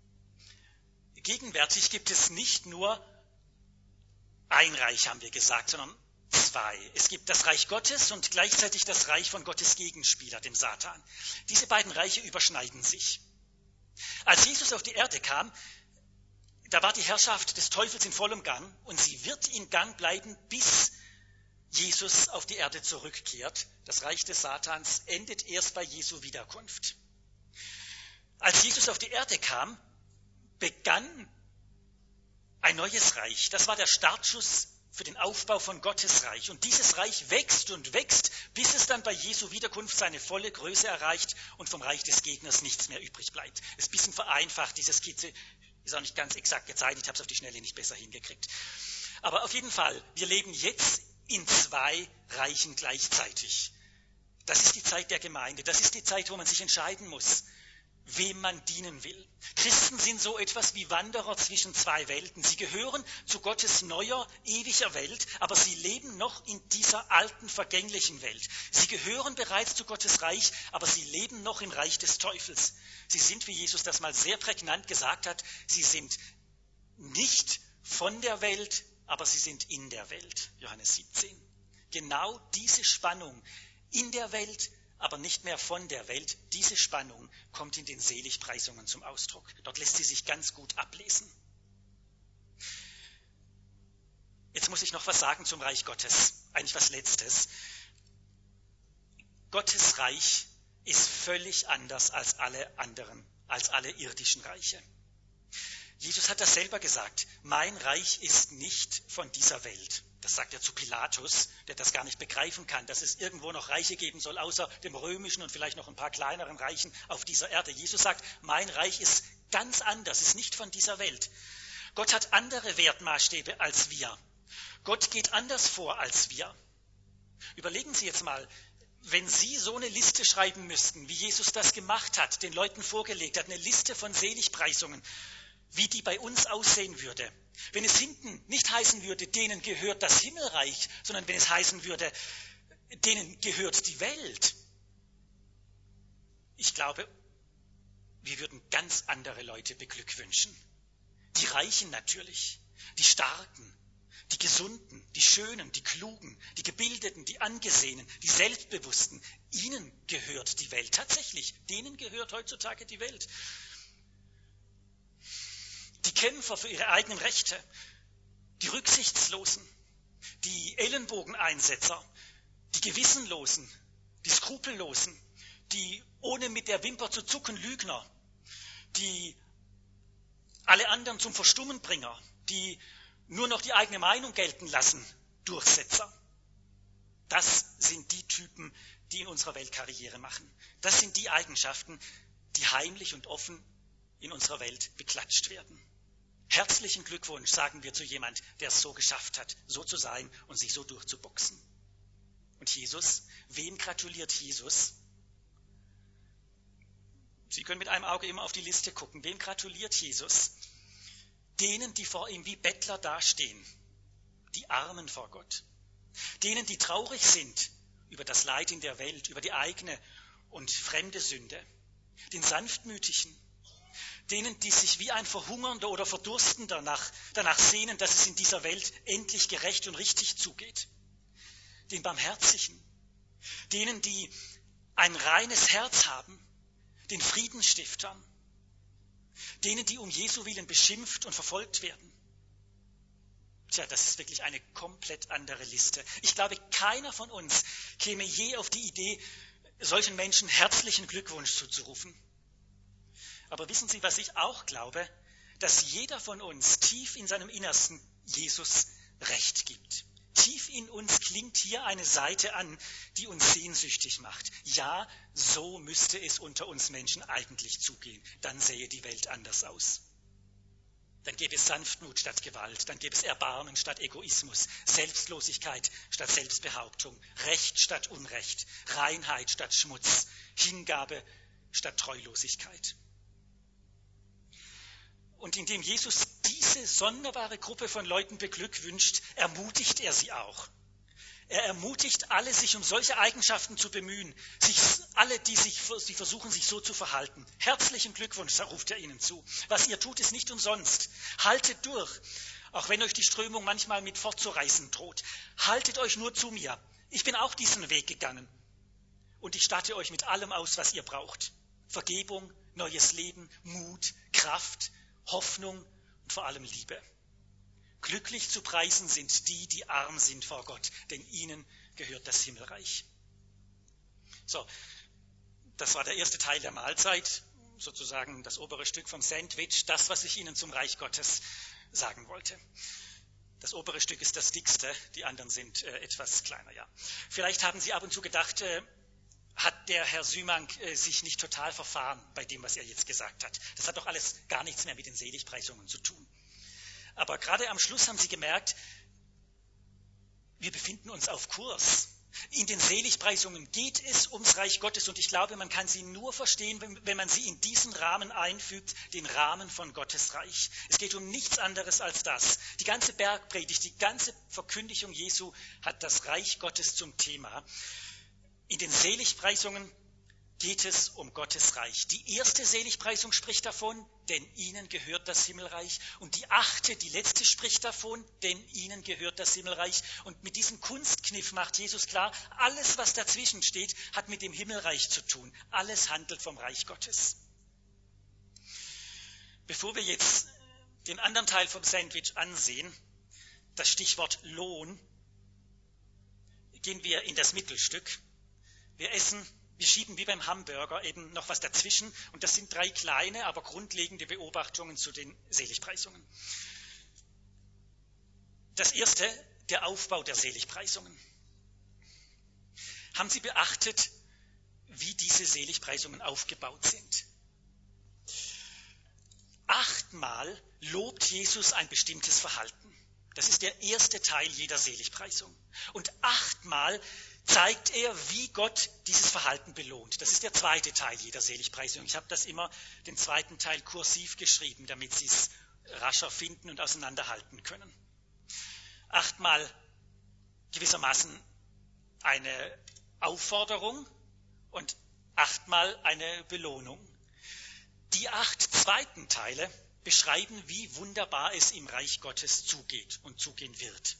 B: Gegenwärtig gibt es nicht nur ein Reich, haben wir gesagt, sondern zwei. Es gibt das Reich Gottes und gleichzeitig das Reich von Gottes Gegenspieler, dem Satan. Diese beiden Reiche überschneiden sich. Als Jesus auf die Erde kam, da war die Herrschaft des Teufels in vollem Gang und sie wird in Gang bleiben, bis Jesus auf die Erde zurückkehrt. Das Reich des Satans endet erst bei Jesu Wiederkunft. Als Jesus auf die Erde kam, begann ein neues Reich. Das war der Startschuss für den Aufbau von Gottes Reich. Und dieses Reich wächst und wächst, bis es dann bei Jesu Wiederkunft seine volle Größe erreicht und vom Reich des Gegners nichts mehr übrig bleibt. Ist ein bisschen vereinfacht, diese Skizze ist auch nicht ganz exakt gezeichnet, ich habe es auf die Schnelle nicht besser hingekriegt. Aber auf jeden Fall, wir leben jetzt in zwei Reichen gleichzeitig. Das ist die Zeit der Gemeinde, das ist die Zeit, wo man sich entscheiden muss, wem man dienen will. Christen sind so etwas wie Wanderer zwischen zwei Welten. Sie gehören zu Gottes neuer, ewiger Welt, aber sie leben noch in dieser alten, vergänglichen Welt. Sie gehören bereits zu Gottes Reich, aber sie leben noch im Reich des Teufels. Sie sind, wie Jesus das mal sehr prägnant gesagt hat, sie sind nicht von der Welt, aber sie sind in der Welt. Johannes 17. Genau diese Spannung in der Welt, aber nicht mehr von der Welt, diese Spannung kommt in den Seligpreisungen zum Ausdruck. Dort lässt sie sich ganz gut ablesen. Jetzt muss ich noch was sagen zum Reich Gottes, eigentlich was Letztes. Gottes Reich ist völlig anders als alle anderen, als alle irdischen Reiche. Jesus hat das selber gesagt, mein Reich ist nicht von dieser Welt. Das sagt er zu Pilatus, der das gar nicht begreifen kann, dass es irgendwo noch Reiche geben soll, außer dem römischen und vielleicht noch ein paar kleineren Reichen auf dieser Erde. Jesus sagt, mein Reich ist ganz anders, ist nicht von dieser Welt. Gott hat andere Wertmaßstäbe als wir. Gott geht anders vor als wir. Überlegen Sie jetzt mal, wenn Sie so eine Liste schreiben müssten, wie Jesus das gemacht hat, den Leuten vorgelegt hat, eine Liste von Seligpreisungen, wie die bei uns aussehen würde. Wenn es hinten nicht heißen würde, denen gehört das Himmelreich, sondern wenn es heißen würde, denen gehört die Welt. Ich glaube, wir würden ganz andere Leute beglückwünschen. Die Reichen natürlich, die Starken, die Gesunden, die Schönen, die Klugen, die Gebildeten, die Angesehenen, die Selbstbewussten. Ihnen gehört die Welt. Tatsächlich, denen gehört heutzutage die Welt. Die Kämpfer für ihre eigenen Rechte, die Rücksichtslosen, die Ellenbogeneinsetzer, die Gewissenlosen, die Skrupellosen, die ohne mit der Wimper zu zucken Lügner, die alle anderen zum Verstummen Bringer, die nur noch die eigene Meinung gelten lassen, Durchsetzer. Das sind die Typen, die in unserer Welt Karriere machen. Das sind die Eigenschaften, die heimlich und offen in unserer Welt beklatscht werden. Herzlichen Glückwunsch, sagen wir zu jemand, der es so geschafft hat, so zu sein und sich so durchzuboxen. Und Jesus, wem gratuliert Jesus? Sie können mit einem Auge immer auf die Liste gucken. Wem gratuliert Jesus? Denen, die vor ihm wie Bettler dastehen, die Armen vor Gott. Denen, die traurig sind über das Leid in der Welt, über die eigene und fremde Sünde. Den Sanftmütigen. Denen, die sich wie ein Verhungernder oder Verdurstender danach sehnen, dass es in dieser Welt endlich gerecht und richtig zugeht. Den Barmherzigen, denen, die ein reines Herz haben, den Friedensstiftern, denen, die um Jesu willen beschimpft und verfolgt werden. Tja, das ist wirklich eine komplett andere Liste. Ich glaube, keiner von uns käme je auf die Idee, solchen Menschen herzlichen Glückwunsch zuzurufen. Aber wissen Sie, was ich auch glaube? Dass jeder von uns tief in seinem Innersten Jesus Recht gibt. Tief in uns klingt hier eine Seite an, die uns sehnsüchtig macht. Ja, so müsste es unter uns Menschen eigentlich zugehen. Dann sähe die Welt anders aus. Dann gäbe es Sanftmut statt Gewalt, dann gäbe es Erbarmen statt Egoismus, Selbstlosigkeit statt Selbstbehauptung, Recht statt Unrecht, Reinheit statt Schmutz, Hingabe statt Treulosigkeit. Und indem Jesus diese sonderbare Gruppe von Leuten beglückwünscht, ermutigt er sie auch. Er ermutigt alle, sich um solche Eigenschaften zu bemühen, die versuchen, sich so zu verhalten. Herzlichen Glückwunsch, ruft er ihnen zu. Was ihr tut, ist nicht umsonst. Haltet durch, auch wenn euch die Strömung manchmal mit fortzureißen droht. Haltet euch nur zu mir. Ich bin auch diesen Weg gegangen. Und ich statte euch mit allem aus, was ihr braucht. Vergebung, neues Leben, Mut, Kraft, Hoffnung und vor allem Liebe. Glücklich zu preisen sind die, die arm sind vor Gott, denn ihnen gehört das Himmelreich. So, das war der erste Teil der Mahlzeit, sozusagen das obere Stück vom Sandwich, das, was ich Ihnen zum Reich Gottes sagen wollte. Das obere Stück ist das dickste, die anderen sind etwas kleiner, ja. Vielleicht haben Sie ab und zu gedacht, hat der Herr Sümank sich nicht total verfahren bei dem, was er jetzt gesagt hat. Das hat doch alles gar nichts mehr mit den Seligpreisungen zu tun. Aber gerade am Schluss haben Sie gemerkt, wir befinden uns auf Kurs. In den Seligpreisungen geht es ums Reich Gottes und ich glaube, man kann sie nur verstehen, wenn man sie in diesen Rahmen einfügt, den Rahmen von Gottes Reich. Es geht um nichts anderes als das. Die ganze Bergpredigt, die ganze Verkündigung Jesu hat das Reich Gottes zum Thema. In den Seligpreisungen geht es um Gottes Reich. Die erste Seligpreisung spricht davon, denn ihnen gehört das Himmelreich. Und die achte, die letzte, spricht davon, denn ihnen gehört das Himmelreich. Und mit diesem Kunstkniff macht Jesus klar, alles, was dazwischen steht, hat mit dem Himmelreich zu tun. Alles handelt vom Reich Gottes. Bevor wir jetzt den anderen Teil vom Sandwich ansehen, das Stichwort Lohn, gehen wir in das Mittelstück. Wir schieben wie beim Hamburger eben noch was dazwischen und das sind 3 kleine, aber grundlegende Beobachtungen zu den Seligpreisungen. Das erste, der Aufbau der Seligpreisungen. Haben Sie beachtet, wie diese Seligpreisungen aufgebaut sind? 8-mal lobt Jesus ein bestimmtes Verhalten. Das ist der erste Teil jeder Seligpreisung. Und 8-mal zeigt er, wie Gott dieses Verhalten belohnt. Das ist der zweite Teil jeder Seligpreisung. Ich habe das immer, den zweiten Teil kursiv geschrieben, damit Sie es rascher finden und auseinanderhalten können. 8-mal gewissermaßen eine Aufforderung und 8-mal eine Belohnung. Die 8 zweiten Teile beschreiben, wie wunderbar es im Reich Gottes zugeht und zugehen wird.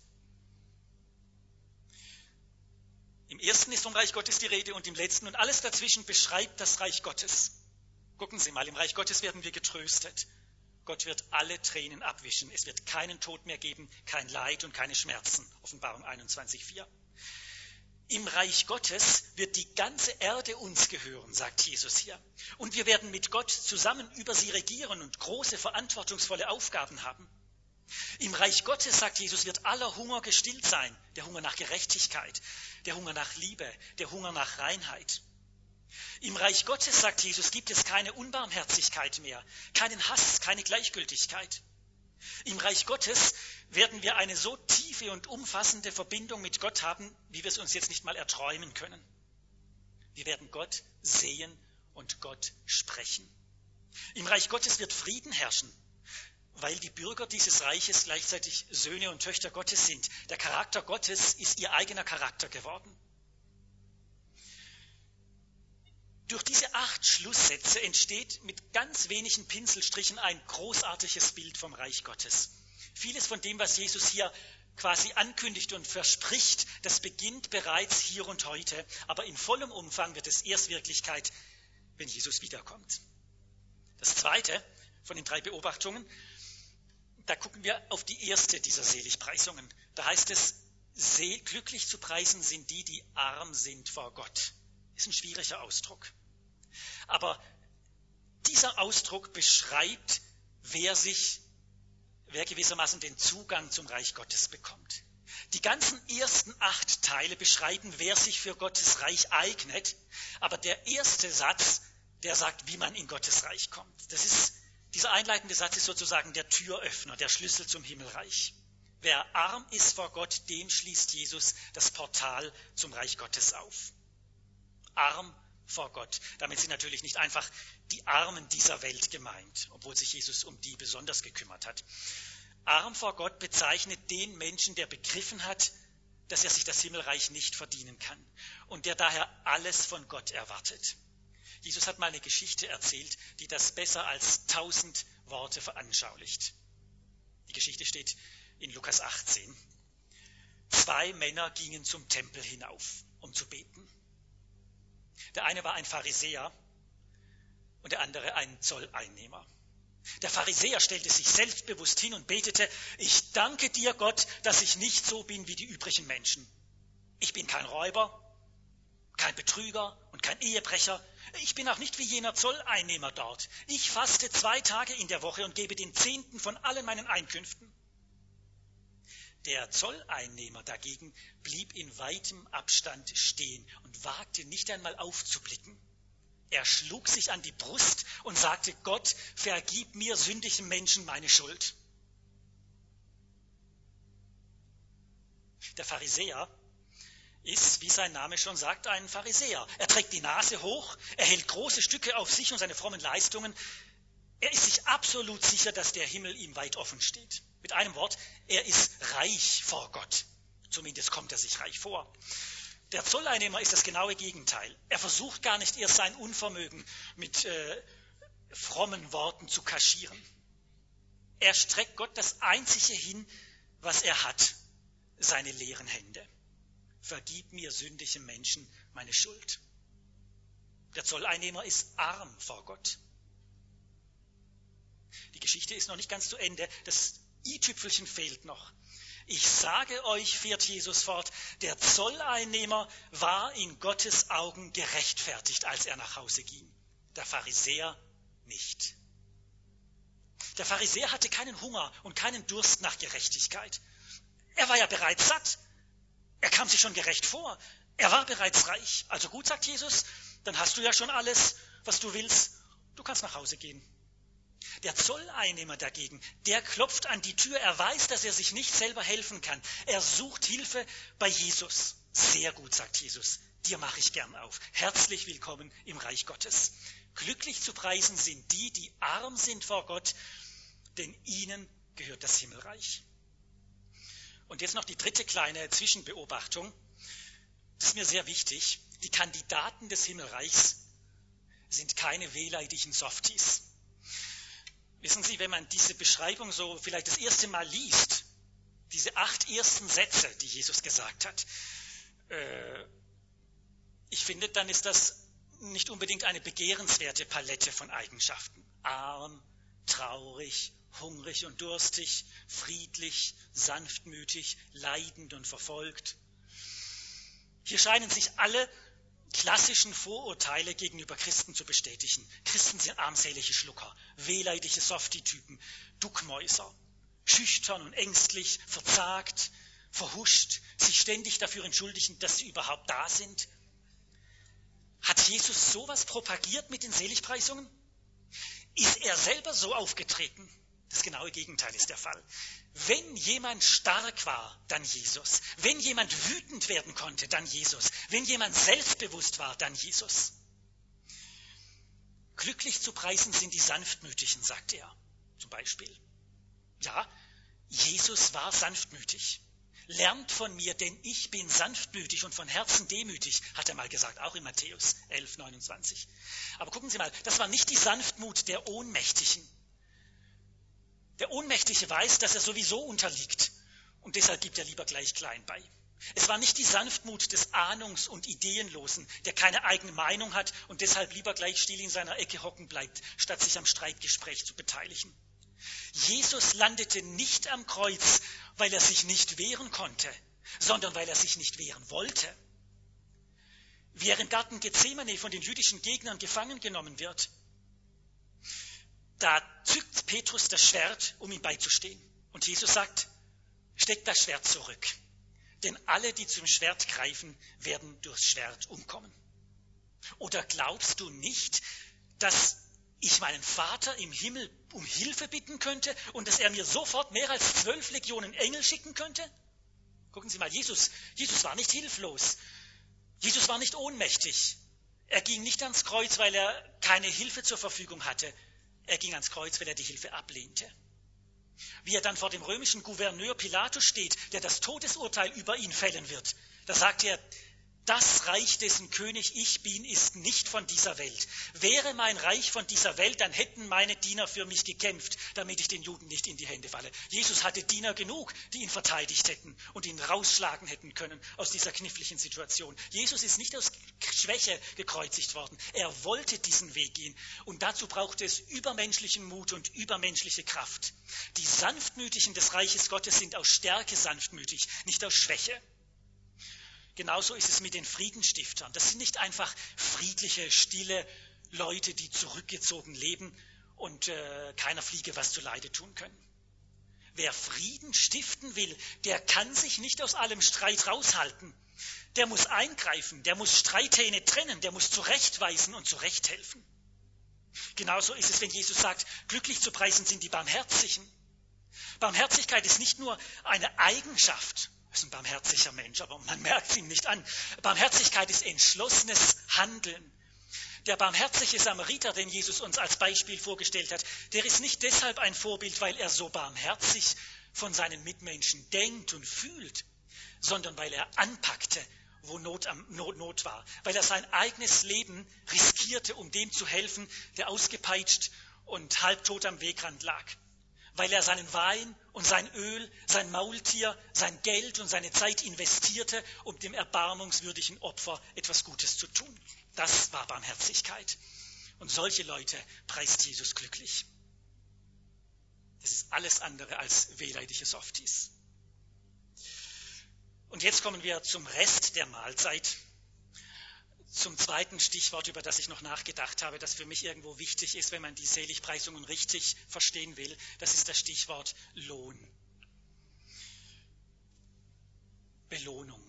B: Im ersten ist vom Reich Gottes die Rede und im letzten und alles dazwischen beschreibt das Reich Gottes. Gucken Sie mal, im Reich Gottes werden wir getröstet. Gott wird alle Tränen abwischen. Es wird keinen Tod mehr geben, kein Leid und keine Schmerzen. Offenbarung 21,4. Im Reich Gottes wird die ganze Erde uns gehören, sagt Jesus hier. Und wir werden mit Gott zusammen über sie regieren und große, verantwortungsvolle Aufgaben haben. Im Reich Gottes, sagt Jesus, wird aller Hunger gestillt sein. Der Hunger nach Gerechtigkeit, der Hunger nach Liebe, der Hunger nach Reinheit. Im Reich Gottes, sagt Jesus, gibt es keine Unbarmherzigkeit mehr, keinen Hass, keine Gleichgültigkeit. Im Reich Gottes werden wir eine so tiefe und umfassende Verbindung mit Gott haben, wie wir es uns jetzt nicht mal erträumen können. Wir werden Gott sehen und Gott sprechen. Im Reich Gottes wird Frieden herrschen, weil die Bürger dieses Reiches gleichzeitig Söhne und Töchter Gottes sind. Der Charakter Gottes ist ihr eigener Charakter geworden. Durch diese 8 Schlusssätze entsteht mit ganz wenigen Pinselstrichen ein großartiges Bild vom Reich Gottes. Vieles von dem, was Jesus hier quasi ankündigt und verspricht, das beginnt bereits hier und heute, aber in vollem Umfang wird es erst Wirklichkeit, wenn Jesus wiederkommt. Das zweite von den 3 Beobachtungen, da gucken wir auf die erste dieser Seligpreisungen. Da heißt es, glücklich zu preisen sind die, die arm sind vor Gott. Ist ein schwieriger Ausdruck. Aber dieser Ausdruck beschreibt, wer gewissermaßen den Zugang zum Reich Gottes bekommt. Die ganzen ersten 8 Teile beschreiben, wer sich für Gottes Reich eignet. Aber der erste Satz, der sagt, wie man in Gottes Reich kommt. Dieser einleitende Satz ist sozusagen der Türöffner, der Schlüssel zum Himmelreich. Wer arm ist vor Gott, dem schließt Jesus das Portal zum Reich Gottes auf. Arm vor Gott. Damit sind natürlich nicht einfach die Armen dieser Welt gemeint, obwohl sich Jesus um die besonders gekümmert hat. Arm vor Gott bezeichnet den Menschen, der begriffen hat, dass er sich das Himmelreich nicht verdienen kann und der daher alles von Gott erwartet. Jesus hat mal eine Geschichte erzählt, die das besser als 1000 Worte veranschaulicht. Die Geschichte steht in Lukas 18. 2 Männer gingen zum Tempel hinauf, um zu beten. Der eine war ein Pharisäer und der andere ein Zolleinnehmer. Der Pharisäer stellte sich selbstbewusst hin und betete: Ich danke dir, Gott, dass ich nicht so bin wie die übrigen Menschen. Ich bin kein Räuber, kein Betrüger und kein Ehebrecher. Ich bin auch nicht wie jener Zolleinnehmer dort. Ich faste 2 Tage in der Woche und gebe den 10. von allen meinen Einkünften. Der Zolleinnehmer dagegen blieb in weitem Abstand stehen und wagte nicht einmal aufzublicken. Er schlug sich an die Brust und sagte: Gott, vergib mir sündigen Menschen meine Schuld. Der Pharisäer ist, wie sein Name schon sagt, ein Pharisäer. Er trägt die Nase hoch, er hält große Stücke auf sich und seine frommen Leistungen. Er ist sich absolut sicher, dass der Himmel ihm weit offen steht. Mit einem Wort, er ist reich vor Gott. Zumindest kommt er sich reich vor. Der Zolleinnehmer ist das genaue Gegenteil. Er versucht gar nicht erst sein Unvermögen mit frommen Worten zu kaschieren. Er streckt Gott das Einzige hin, was er hat, seine leeren Hände. Vergib mir sündige Menschen meine Schuld. Der Zolleinnehmer ist arm vor Gott. Die Geschichte ist noch nicht ganz zu Ende. Das i-Tüpfelchen fehlt noch. Ich sage euch, fährt Jesus fort, der Zolleinnehmer war in Gottes Augen gerechtfertigt, als er nach Hause ging. Der Pharisäer nicht. Der Pharisäer hatte keinen Hunger und keinen Durst nach Gerechtigkeit. Er war ja bereits satt. Er kam sich schon gerecht vor. Er war bereits reich. Also gut, sagt Jesus, dann hast du ja schon alles, was du willst. Du kannst nach Hause gehen. Der Zolleinnehmer dagegen, der klopft an die Tür. Er weiß, dass er sich nicht selber helfen kann. Er sucht Hilfe bei Jesus. Sehr gut, sagt Jesus, dir mache ich gern auf. Herzlich willkommen im Reich Gottes. Glücklich zu preisen sind die, die arm sind vor Gott, denn ihnen gehört das Himmelreich. Und jetzt noch die dritte kleine Zwischenbeobachtung. Das ist mir sehr wichtig. Die Kandidaten des Himmelreichs sind keine wehleidigen Softies. Wissen Sie, wenn man diese Beschreibung so vielleicht das erste Mal liest, diese 8 ersten Sätze, die Jesus gesagt hat, ich finde, dann ist das nicht unbedingt eine begehrenswerte Palette von Eigenschaften. Arm, traurig, hungrig und durstig, friedlich, sanftmütig, leidend und verfolgt. Hier scheinen sich alle klassischen Vorurteile gegenüber Christen zu bestätigen. Christen sind armselige Schlucker, wehleidige Softie-Typen, Duckmäuser, schüchtern und ängstlich, verzagt, verhuscht, sich ständig dafür entschuldigen, dass sie überhaupt da sind. Hat Jesus sowas propagiert mit den Seligpreisungen? Ist er selber so aufgetreten? Das genaue Gegenteil ist der Fall. Wenn jemand stark war, dann Jesus. Wenn jemand wütend werden konnte, dann Jesus. Wenn jemand selbstbewusst war, dann Jesus. Glücklich zu preisen sind die Sanftmütigen, sagt er zum Beispiel. Ja, Jesus war sanftmütig. Lernt von mir, denn ich bin sanftmütig und von Herzen demütig, hat er mal gesagt, auch in Matthäus 11, 29. Aber gucken Sie mal, das war nicht die Sanftmut der Ohnmächtigen. Der Ohnmächtige weiß, dass er sowieso unterliegt und deshalb gibt er lieber gleich klein bei. Es war nicht die Sanftmut des Ahnungs- und Ideenlosen, der keine eigene Meinung hat und deshalb lieber gleich still in seiner Ecke hocken bleibt, statt sich am Streitgespräch zu beteiligen. Jesus landete nicht am Kreuz, weil er sich nicht wehren konnte, sondern weil er sich nicht wehren wollte. Wie er im Garten Gethsemane von den jüdischen Gegnern gefangen genommen wird, da zückt Petrus das Schwert, um ihm beizustehen. Und Jesus sagt, steck das Schwert zurück. denn alle, die zum Schwert greifen, werden durchs Schwert umkommen. Oder glaubst du nicht, dass ich meinen Vater im Himmel um Hilfe bitten könnte und dass er mir sofort mehr als 12 Legionen Engel schicken könnte? Gucken Sie mal, Jesus war nicht hilflos. Jesus war nicht ohnmächtig. Er ging nicht ans Kreuz, weil er keine Hilfe zur Verfügung hatte. Er ging ans Kreuz, weil er die Hilfe ablehnte. Wie er dann vor dem römischen Gouverneur Pilatus steht, der das Todesurteil über ihn fällen wird, da sagt er, das Reich, dessen König ich bin, ist nicht von dieser Welt. Wäre mein Reich von dieser Welt, dann hätten meine Diener für mich gekämpft, damit ich den Juden nicht in die Hände falle. Jesus hatte Diener genug, die ihn verteidigt hätten und ihn rausschlagen hätten können aus dieser kniffligen Situation. Jesus ist nicht aus Schwäche gekreuzigt worden. Er wollte diesen Weg gehen und dazu brauchte es übermenschlichen Mut und übermenschliche Kraft. Die Sanftmütigen des Reiches Gottes sind aus Stärke sanftmütig, nicht aus Schwäche. Genauso ist es mit den Friedenstiftern. Das sind nicht einfach friedliche, stille Leute, die zurückgezogen leben und keiner Fliege was zuleide tun können. Wer Frieden stiften will, der kann sich nicht aus allem Streit raushalten. Der muss eingreifen, der muss Streithähne trennen, der muss zurechtweisen und zurechthelfen. Genauso ist es, wenn Jesus sagt, glücklich zu preisen sind die Barmherzigen. Barmherzigkeit ist nicht nur eine Eigenschaft. Er ist ein barmherziger Mensch, aber man merkt es ihm nicht an. Barmherzigkeit ist entschlossenes Handeln. Der barmherzige Samariter, den Jesus uns als Beispiel vorgestellt hat, der ist nicht deshalb ein Vorbild, weil er so barmherzig von seinen Mitmenschen denkt und fühlt, sondern weil er anpackte, wo Not war, weil er sein eigenes Leben riskierte, um dem zu helfen, der ausgepeitscht und halbtot am Wegrand lag. Weil er seinen Wein und sein Öl, sein Maultier, sein Geld und seine Zeit investierte, um dem erbarmungswürdigen Opfer etwas Gutes zu tun. Das war Barmherzigkeit. Und solche Leute preist Jesus glücklich. Das ist alles andere als wehleidige Softies. Und jetzt kommen wir zum Rest der Mahlzeit. Zum zweiten Stichwort, über das ich noch nachgedacht habe, das für mich irgendwo wichtig ist, wenn man die Seligpreisungen richtig verstehen will, das ist das Stichwort Lohn. Belohnung.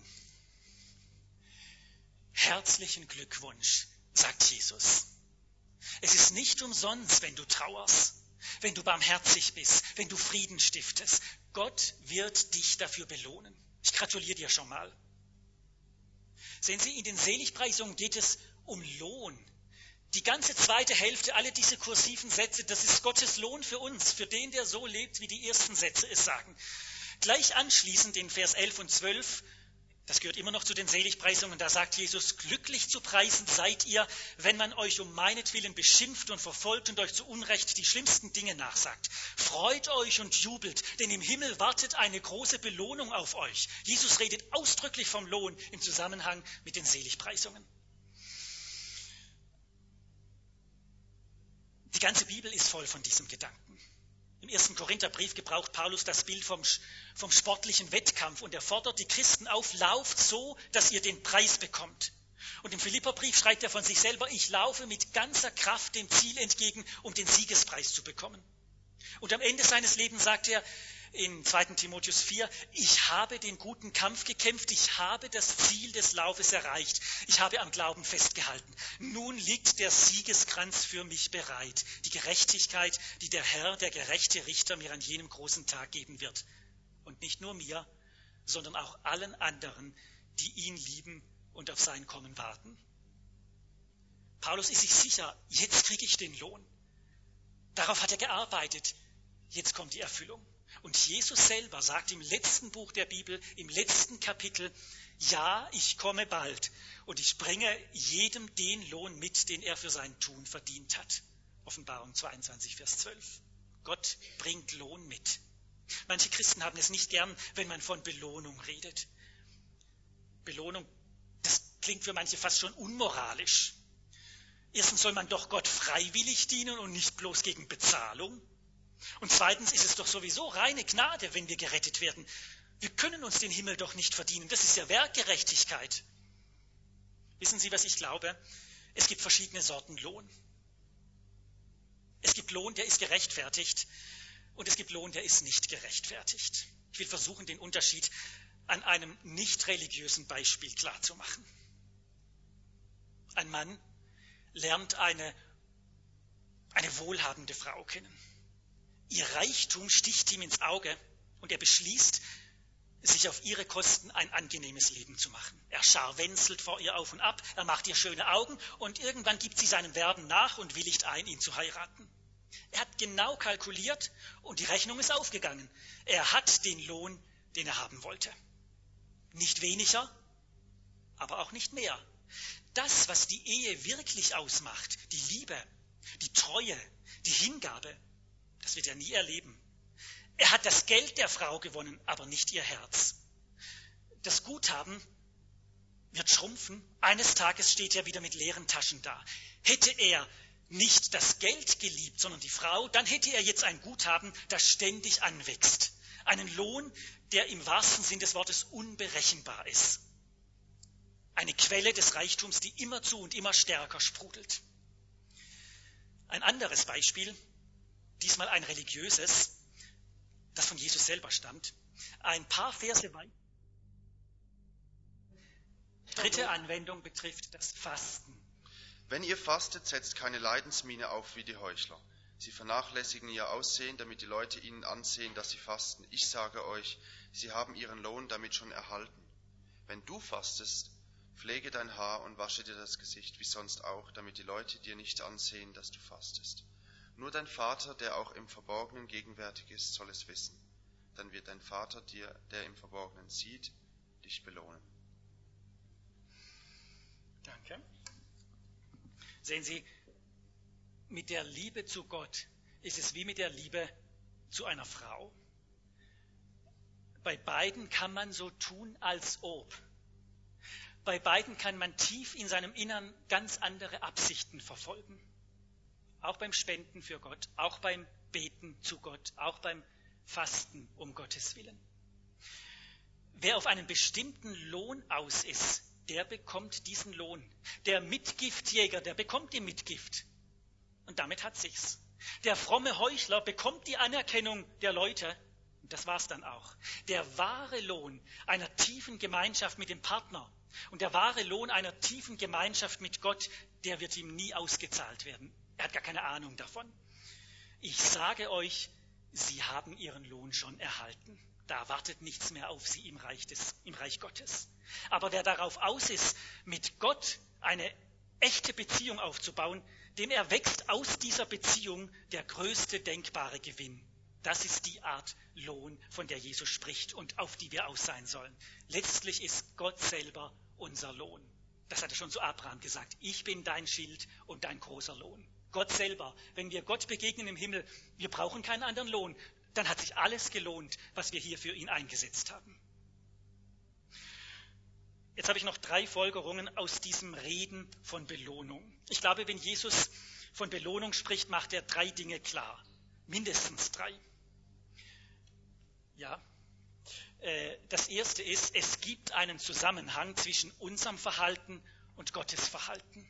B: Herzlichen Glückwunsch, sagt Jesus. Es ist nicht umsonst, wenn du trauerst, wenn du barmherzig bist, wenn du Frieden stiftest. Gott wird dich dafür belohnen. Ich gratuliere dir schon mal. Sehen Sie, in den Seligpreisungen geht es um Lohn. Die ganze zweite Hälfte, alle diese kursiven Sätze, das ist Gottes Lohn für uns, für den, der so lebt, wie die ersten Sätze es sagen. Gleich anschließend in Vers 11 und 12, das gehört immer noch zu den Seligpreisungen, da sagt Jesus, glücklich zu preisen seid ihr, wenn man euch um meinetwillen beschimpft und verfolgt und euch zu Unrecht die schlimmsten Dinge nachsagt. Freut euch und jubelt, denn im Himmel wartet eine große Belohnung auf euch. Jesus redet ausdrücklich vom Lohn im Zusammenhang mit den Seligpreisungen. Die ganze Bibel ist voll von diesem Gedanken. Im 1. Korintherbrief gebraucht Paulus das Bild vom sportlichen Wettkampf und er fordert die Christen auf, lauft so, dass ihr den Preis bekommt. Und im Philipperbrief schreibt er von sich selber, ich laufe mit ganzer Kraft dem Ziel entgegen, um den Siegespreis zu bekommen. Und am Ende seines Lebens sagt er in 2. Timotheus 4, ich habe den guten Kampf gekämpft, ich habe das Ziel des Laufes erreicht, ich habe am Glauben festgehalten. Nun liegt der Siegeskranz für mich bereit, die Gerechtigkeit, die der Herr, der gerechte Richter, mir an jenem großen Tag geben wird. Und nicht nur mir, sondern auch allen anderen, die ihn lieben und auf sein Kommen warten. Paulus ist sich sicher, jetzt kriege ich den Lohn. Darauf hat er gearbeitet. Jetzt kommt die Erfüllung. Und Jesus selber sagt im letzten Buch der Bibel, im letzten Kapitel, ja, ich komme bald und ich bringe jedem den Lohn mit, den er für sein Tun verdient hat. Offenbarung 22, Vers 12. Gott bringt Lohn mit. Manche Christen haben es nicht gern, wenn man von Belohnung redet. Belohnung, das klingt für manche fast schon unmoralisch. Erstens soll man doch Gott freiwillig dienen und nicht bloß gegen Bezahlung. Und zweitens ist es doch sowieso reine Gnade, wenn wir gerettet werden. Wir können uns den Himmel doch nicht verdienen. Das ist ja Werkgerechtigkeit. Wissen Sie, was ich glaube? Es gibt verschiedene Sorten Lohn. Es gibt Lohn, der ist gerechtfertigt und es gibt Lohn, der ist nicht gerechtfertigt. Ich will versuchen, den Unterschied an einem nicht religiösen Beispiel klarzumachen. Ein Mann lernt eine wohlhabende Frau kennen. Ihr Reichtum sticht ihm ins Auge und er beschließt, sich auf ihre Kosten ein angenehmes Leben zu machen. Er scharwenzelt vor ihr auf und ab, er macht ihr schöne Augen und irgendwann gibt sie seinem Werben nach und willigt ein, ihn zu heiraten. Er hat genau kalkuliert und die Rechnung ist aufgegangen. Er hat den Lohn, den er haben wollte. Nicht weniger, aber auch nicht mehr. Das, was die Ehe wirklich ausmacht, die Liebe, die Treue, die Hingabe, das wird er nie erleben. Er hat das Geld der Frau gewonnen, aber nicht ihr Herz. Das Guthaben wird schrumpfen. Eines Tages steht er wieder mit leeren Taschen da. Hätte er nicht das Geld geliebt, sondern die Frau, dann hätte er jetzt ein Guthaben, das ständig anwächst. Einen Lohn, der im wahrsten Sinn des Wortes unberechenbar ist. Eine Quelle des Reichtums, die immerzu und immer stärker sprudelt. Ein anderes Beispiel, diesmal ein religiöses, das von Jesus selber stammt. Ein paar Verse weiter. Dritte Anwendung betrifft das Fasten.
A: Wenn ihr fastet, setzt keine Leidensmiene auf wie die Heuchler. Sie vernachlässigen ihr Aussehen, damit die Leute ihnen ansehen, dass sie fasten. Ich sage euch, sie haben ihren Lohn damit schon erhalten. Wenn du fastest, pflege dein Haar und wasche dir das Gesicht wie sonst auch, damit die Leute dir nicht ansehen, dass du fastest. Nur dein Vater, der auch im Verborgenen gegenwärtig ist, soll es wissen. Dann wird dein Vater dir, der im Verborgenen sieht, dich belohnen.
B: Danke. Sehen Sie, mit der Liebe zu Gott ist es wie mit der Liebe zu einer Frau. Bei beiden kann man so tun, als ob. Bei beiden kann man tief in seinem Innern ganz andere Absichten verfolgen. Auch beim Spenden für Gott, auch beim Beten zu Gott, auch beim Fasten um Gottes Willen. Wer auf einen bestimmten Lohn aus ist, der bekommt diesen Lohn. Der Mitgiftjäger, der bekommt die Mitgift. Und damit hat sich's. Der fromme Heuchler bekommt die Anerkennung der Leute. Und das war's dann auch. Der wahre Lohn einer tiefen Gemeinschaft mit dem Partner und der wahre Lohn einer tiefen Gemeinschaft mit Gott, der wird ihm nie ausgezahlt werden. Er hat gar keine Ahnung davon. Ich sage euch, sie haben ihren Lohn schon erhalten. Da wartet nichts mehr auf sie im Reich Gottes. Aber wer darauf aus ist, mit Gott eine echte Beziehung aufzubauen, dem erwächst aus dieser Beziehung der größte denkbare Gewinn. Das ist die Art Lohn, von der Jesus spricht und auf die wir aus sein sollen. Letztlich ist Gott selber unser Lohn. Das hat er schon zu Abraham gesagt. Ich bin dein Schild und dein großer Lohn. Gott selber, wenn wir Gott begegnen im Himmel, wir brauchen keinen anderen Lohn. Dann hat sich alles gelohnt, was wir hier für ihn eingesetzt haben. Jetzt habe ich noch 3 Folgerungen aus diesem Reden von Belohnung. Ich glaube, wenn Jesus von Belohnung spricht, macht er 3 Dinge klar. Mindestens 3. Ja. Das erste ist, es gibt einen Zusammenhang zwischen unserem Verhalten und Gottes Verhalten.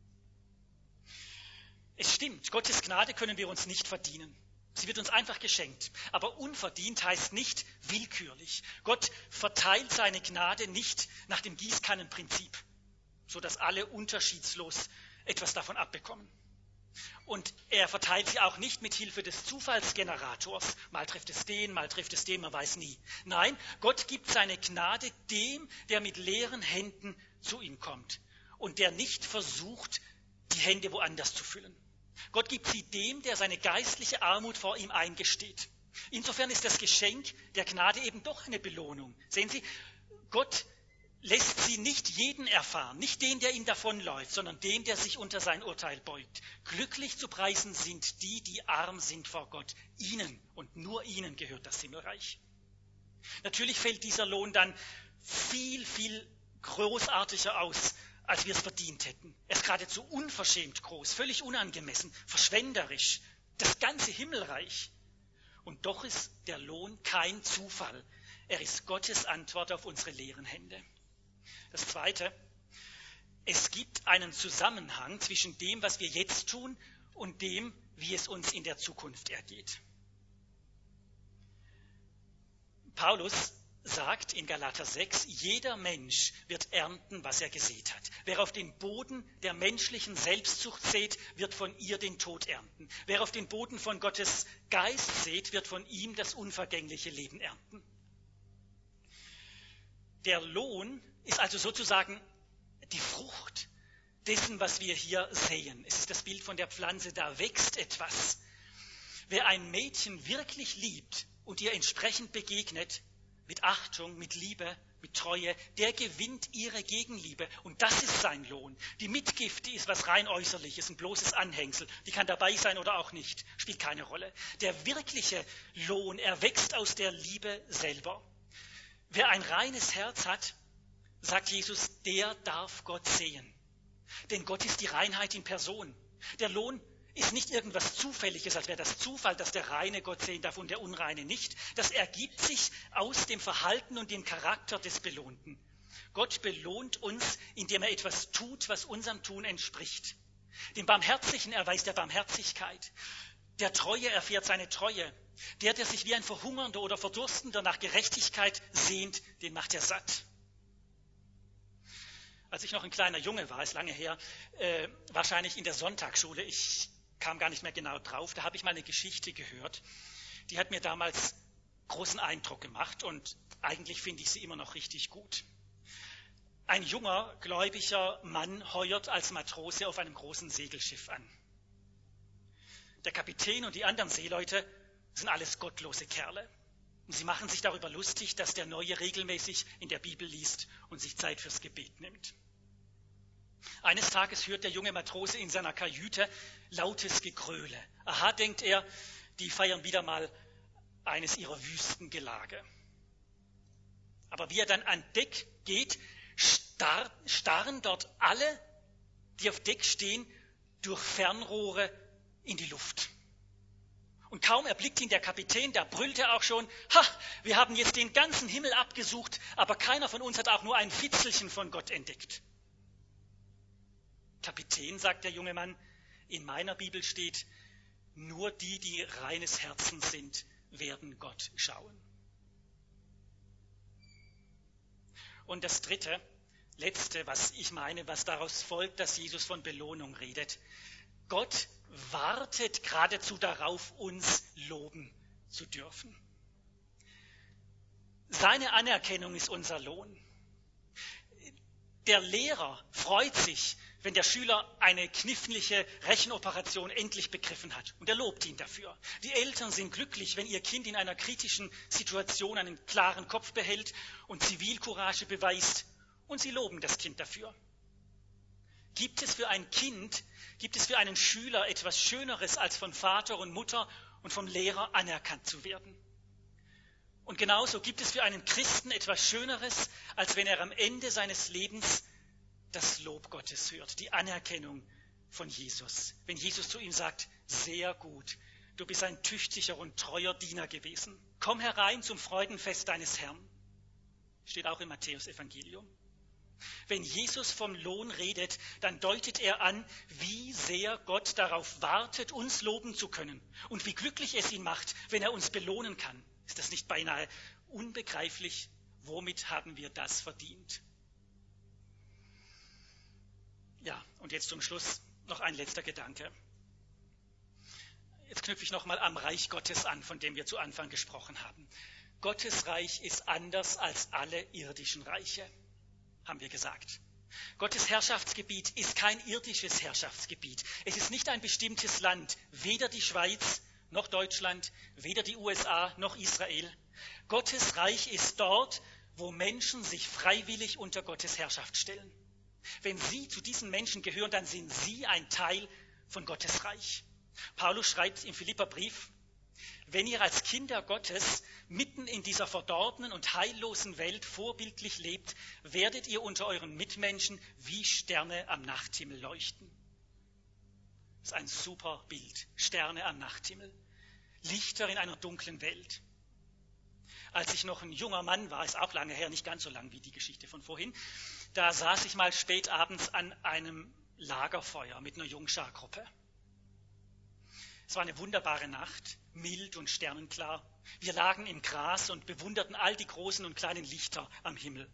B: Es stimmt, Gottes Gnade können wir uns nicht verdienen. Sie wird uns einfach geschenkt. Aber unverdient heißt nicht willkürlich. Gott verteilt seine Gnade nicht nach dem Gießkannenprinzip, sodass alle unterschiedslos etwas davon abbekommen. Und er verteilt sie auch nicht mit Hilfe des Zufallsgenerators. Mal trifft es den, mal trifft es den, man weiß nie. Nein, Gott gibt seine Gnade dem, der mit leeren Händen zu ihm kommt und der nicht versucht, die Hände woanders zu füllen. Gott gibt sie dem, der seine geistliche Armut vor ihm eingesteht. Insofern ist das Geschenk der Gnade eben doch eine Belohnung. Sehen Sie, Gott lässt sie nicht jeden erfahren, nicht den, der ihm davonläuft, sondern den, der sich unter sein Urteil beugt. Glücklich zu preisen sind die, die arm sind vor Gott. Ihnen und nur ihnen gehört das Himmelreich. Natürlich fällt dieser Lohn dann viel, viel großartiger aus, als wir es verdient hätten. Er ist geradezu unverschämt groß, völlig unangemessen, verschwenderisch. Das ganze Himmelreich. Und doch ist der Lohn kein Zufall. Er ist Gottes Antwort auf unsere leeren Hände. Das Zweite, es gibt einen Zusammenhang zwischen dem, was wir jetzt tun, und dem, wie es uns in der Zukunft ergeht. Paulus sagt in Galater 6, jeder Mensch wird ernten, was er gesät hat. Wer auf den Boden der menschlichen Selbstsucht sät, wird von ihr den Tod ernten. Wer auf den Boden von Gottes Geist sät, wird von ihm das unvergängliche Leben ernten. Der Lohn ist also sozusagen die Frucht dessen, was wir hier sehen. Es ist das Bild von der Pflanze, da wächst etwas. Wer ein Mädchen wirklich liebt und ihr entsprechend begegnet, mit Achtung, mit Liebe, mit Treue, der gewinnt ihre Gegenliebe. Und das ist sein Lohn. Die Mitgift, die ist was rein Äußerliches, ein bloßes Anhängsel. Die kann dabei sein oder auch nicht, spielt keine Rolle. Der wirkliche Lohn, er wächst aus der Liebe selber. Wer ein reines Herz hat, sagt Jesus, der darf Gott sehen. Denn Gott ist die Reinheit in Person. Der Lohn ist nicht irgendwas Zufälliges, als wäre das Zufall, dass der Reine Gott sehen darf und der Unreine nicht. Das ergibt sich aus dem Verhalten und dem Charakter des Belohnten. Gott belohnt uns, indem er etwas tut, was unserem Tun entspricht. Dem Barmherzigen erweist er Barmherzigkeit. Der Treue erfährt seine Treue. Der sich wie ein Verhungernder oder Verdurstender nach Gerechtigkeit sehnt, den macht er satt. Als ich noch ein kleiner Junge war, ist lange her, wahrscheinlich in der Sonntagsschule, ich kam gar nicht mehr genau drauf, da habe ich mal eine Geschichte gehört, die hat mir damals großen Eindruck gemacht und eigentlich finde ich sie immer noch richtig gut. Ein junger, gläubiger Mann heuert als Matrose auf einem großen Segelschiff an. Der Kapitän und die anderen Seeleute sind alles gottlose Kerle. Und sie machen sich darüber lustig, dass der Neue regelmäßig in der Bibel liest und sich Zeit fürs Gebet nimmt. Eines Tages hört der junge Matrose in seiner Kajüte lautes Gegröle. Aha, denkt er, die feiern wieder mal eines ihrer Wüstengelage. Aber wie er dann an Deck geht, starren dort alle, die auf Deck stehen, durch Fernrohre in die Luft. Und kaum erblickt ihn der Kapitän, da brüllt er auch schon, wir haben jetzt den ganzen Himmel abgesucht, aber keiner von uns hat auch nur ein Fitzelchen von Gott entdeckt. Kapitän, sagt der junge Mann, in meiner Bibel steht, nur die, die reines Herzens sind, werden Gott schauen. Und das dritte, letzte, was ich meine, was daraus folgt, dass Jesus von Belohnung redet. Gott wartet geradezu darauf, uns loben zu dürfen. Seine Anerkennung ist unser Lohn. Der Lehrer freut sich, wenn der Schüler eine knifflige Rechenoperation endlich begriffen hat. Und er lobt ihn dafür. Die Eltern sind glücklich, wenn ihr Kind in einer kritischen Situation einen klaren Kopf behält und Zivilcourage beweist. Und sie loben das Kind dafür. Gibt es für ein Kind, gibt es für einen Schüler etwas Schöneres, als von Vater und Mutter und vom Lehrer anerkannt zu werden? Und genauso gibt es für einen Christen etwas Schöneres, als wenn er am Ende seines Lebens das Lob Gottes hört, die Anerkennung von Jesus. Wenn Jesus zu ihm sagt, sehr gut, du bist ein tüchtiger und treuer Diener gewesen. Komm herein zum Freudenfest deines Herrn. Steht auch im Matthäus-Evangelium. Wenn Jesus vom Lohn redet, dann deutet er an, wie sehr Gott darauf wartet, uns loben zu können und wie glücklich es ihn macht, wenn er uns belohnen kann. Ist das nicht beinahe unbegreiflich? Womit haben wir das verdient? Ja, und jetzt zum Schluss noch ein letzter Gedanke. Jetzt knüpfe ich nochmal am Reich Gottes an, von dem wir zu Anfang gesprochen haben. Gottes Reich ist anders als alle irdischen Reiche, haben wir gesagt. Gottes Herrschaftsgebiet ist kein irdisches Herrschaftsgebiet. Es ist nicht ein bestimmtes Land, weder die Schweiz noch Deutschland, weder die USA noch Israel. Gottes Reich ist dort, wo Menschen sich freiwillig unter Gottes Herrschaft stellen. Wenn Sie zu diesen Menschen gehören, dann sind Sie ein Teil von Gottes Reich. Paulus schreibt im Philipperbrief, wenn ihr als Kinder Gottes mitten in dieser verdorbenen und heillosen Welt vorbildlich lebt, werdet ihr unter euren Mitmenschen wie Sterne am Nachthimmel leuchten. Das ist ein super Bild. Sterne am Nachthimmel. Lichter in einer dunklen Welt. Als ich noch ein junger Mann war, ist auch lange her, nicht ganz so lang wie die Geschichte von vorhin, da saß ich mal spät abends an einem Lagerfeuer mit einer Jungschargruppe. Es war eine wunderbare Nacht, mild und sternenklar. Wir lagen im Gras und bewunderten all die großen und kleinen Lichter am Himmel.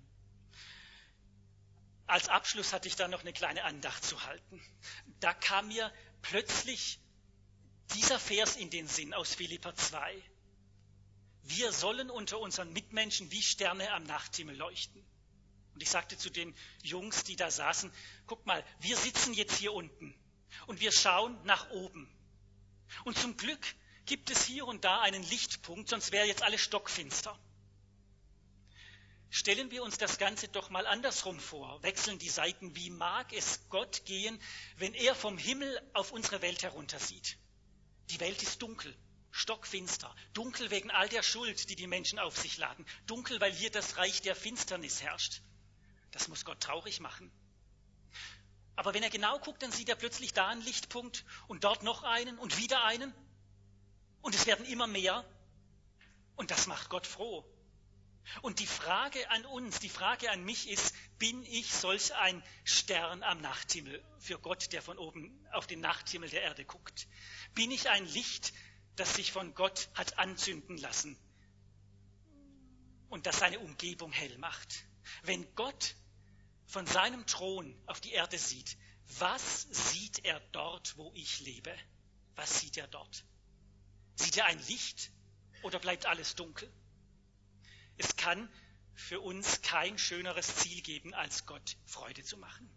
B: Als Abschluss hatte ich dann noch eine kleine Andacht zu halten. Da kam mir plötzlich dieser Vers in den Sinn aus Philipper 2. Wir sollen unter unseren Mitmenschen wie Sterne am Nachthimmel leuchten. Und ich sagte zu den Jungs, die da saßen, guck mal, wir sitzen jetzt hier unten und wir schauen nach oben. Und zum Glück gibt es hier und da einen Lichtpunkt, sonst wäre jetzt alles stockfinster. Stellen wir uns das Ganze doch mal andersrum vor, wechseln die Seiten. Wie mag es Gott gehen, wenn er vom Himmel auf unsere Welt heruntersieht? Die Welt ist dunkel, stockfinster, dunkel wegen all der Schuld, die die Menschen auf sich laden, dunkel, weil hier das Reich der Finsternis herrscht. Das muss Gott traurig machen. Aber wenn er genau guckt, dann sieht er plötzlich da einen Lichtpunkt und dort noch einen und wieder einen. Und es werden immer mehr. Und das macht Gott froh. Und die Frage an uns, die Frage an mich ist, bin ich solch ein Stern am Nachthimmel für Gott, der von oben auf den Nachthimmel der Erde guckt? Bin ich ein Licht, das sich von Gott hat anzünden lassen und das seine Umgebung hell macht? Wenn Gott von seinem Thron auf die Erde sieht, was sieht er dort, wo ich lebe? Was sieht er dort? Sieht er ein Licht oder bleibt alles dunkel? Es kann für uns kein schöneres Ziel geben, als Gott Freude zu machen.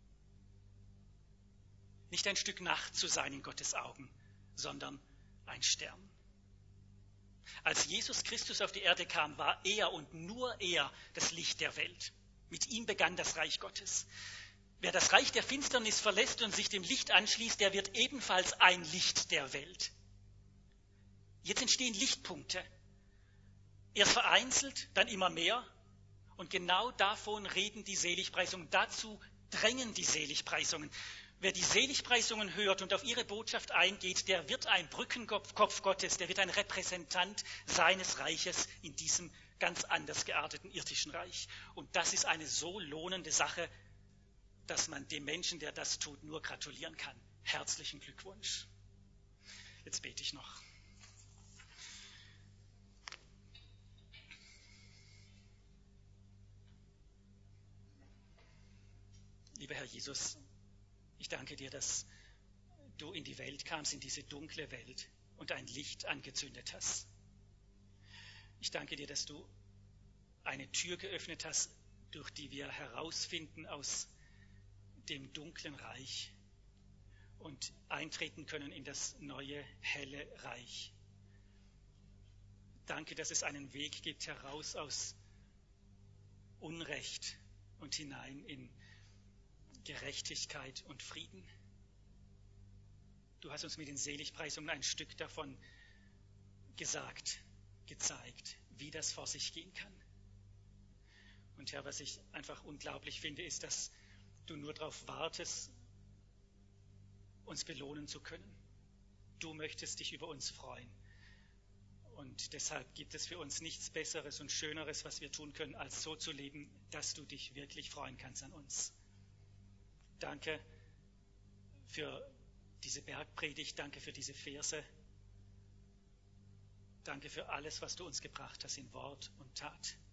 B: Nicht ein Stück Nacht zu sein in Gottes Augen, sondern ein Stern. Als Jesus Christus auf die Erde kam, war er und nur er das Licht der Welt. Mit ihm begann das Reich Gottes. Wer das Reich der Finsternis verlässt und sich dem Licht anschließt, der wird ebenfalls ein Licht der Welt. Jetzt entstehen Lichtpunkte. Erst vereinzelt, dann immer mehr. Und genau davon reden die Seligpreisungen. Dazu drängen die Seligpreisungen. Wer die Seligpreisungen hört und auf ihre Botschaft eingeht, der wird ein Brückenkopf Gottes, der wird ein Repräsentant seines Reiches in diesem ganz anders gearteten irdischen Reich. Und das ist eine so lohnende Sache, dass man dem Menschen, der das tut, nur gratulieren kann. Herzlichen Glückwunsch. Jetzt bete ich noch. Lieber Herr Jesus, ich danke dir, dass du in die Welt kamst, in diese dunkle Welt und ein Licht angezündet hast. Ich danke dir, dass du eine Tür geöffnet hast, durch die wir herausfinden aus dem dunklen Reich und eintreten können in das neue, helle Reich. Danke, dass es einen Weg gibt heraus aus Unrecht und hinein in Gerechtigkeit und Frieden. Du hast uns mit den Seligpreisungen ein Stück davon gesagt, gezeigt, wie das vor sich gehen kann. Und Herr, was ich einfach unglaublich finde, ist, dass du nur darauf wartest, uns belohnen zu können. Du möchtest dich über uns freuen. Und deshalb gibt es für uns nichts Besseres und Schöneres, was wir tun können, als so zu leben, dass du dich wirklich freuen kannst an uns. Danke für diese Bergpredigt, danke für diese Verse. Danke für alles, was du uns gebracht hast in Wort und Tat.